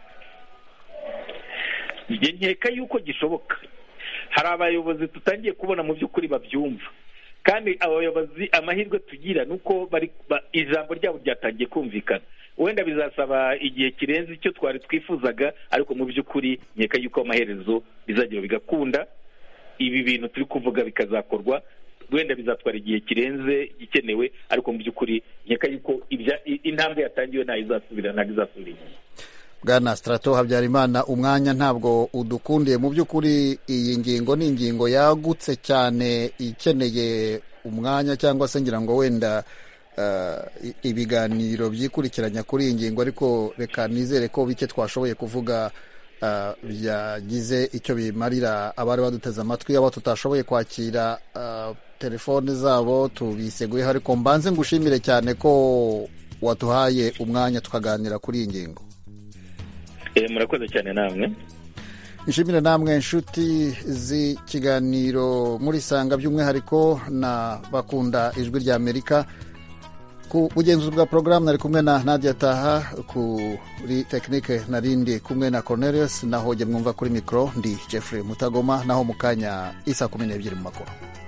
nkeka yuko gishoboka. Hari abayobozi tutangiye kubona mu by'ukuri babyumva, kandi abayobozi amahirwe tugira nuko ijambo ryabo ryatangiye kumvikana. Wenda bizasaba igihe kirenze icyo twari twifuzaga, ariko mu by'ukuri nkeka yuko amaherezo bizagira bigakunda, ibi bintu turi kuvuga bikazakorwa. Wenda bizatwara igihe kirenze gikenewe, ariko mu by'ukuri nkeka yuko intambwe yatangiwe ntabwo izasubira inyuma. Bwana Strato Habyarimana, umwanya ntabwo udukundiye. Mu by'ukuri iyi ngingo ni ingingo yagutse cyane, ikeneye umwanya cyangwa se ngira ngo wenda ibiganiro byikurikiranya kuri iyi ngingo, ariko reka nizere ko bike twashoboye kuvuga byagize icyo bimarira abari baduteze amatwi. Abo tutashoboye kwakira telefone zabo tubiseguyeho, ariko mbanze ngushimire cyane ko watuhaye umwanya tukaganira kuri iyi ngingo. Murakoze cyane namwe. Nshimire namwe inshuti z'ikiganiro muri Sanga, by'umwihariko na bakunda ijwi rya Amerika. Ku bugenzuzi bwa porogaramu nari kumwe na Nadia Taha, kuri tekinike narindi kumwe na Cornelius, naho jye mwumva kuri mikoro ndi Jeffrey Mutagoma, naho mu kanya isa 12 mu makuru.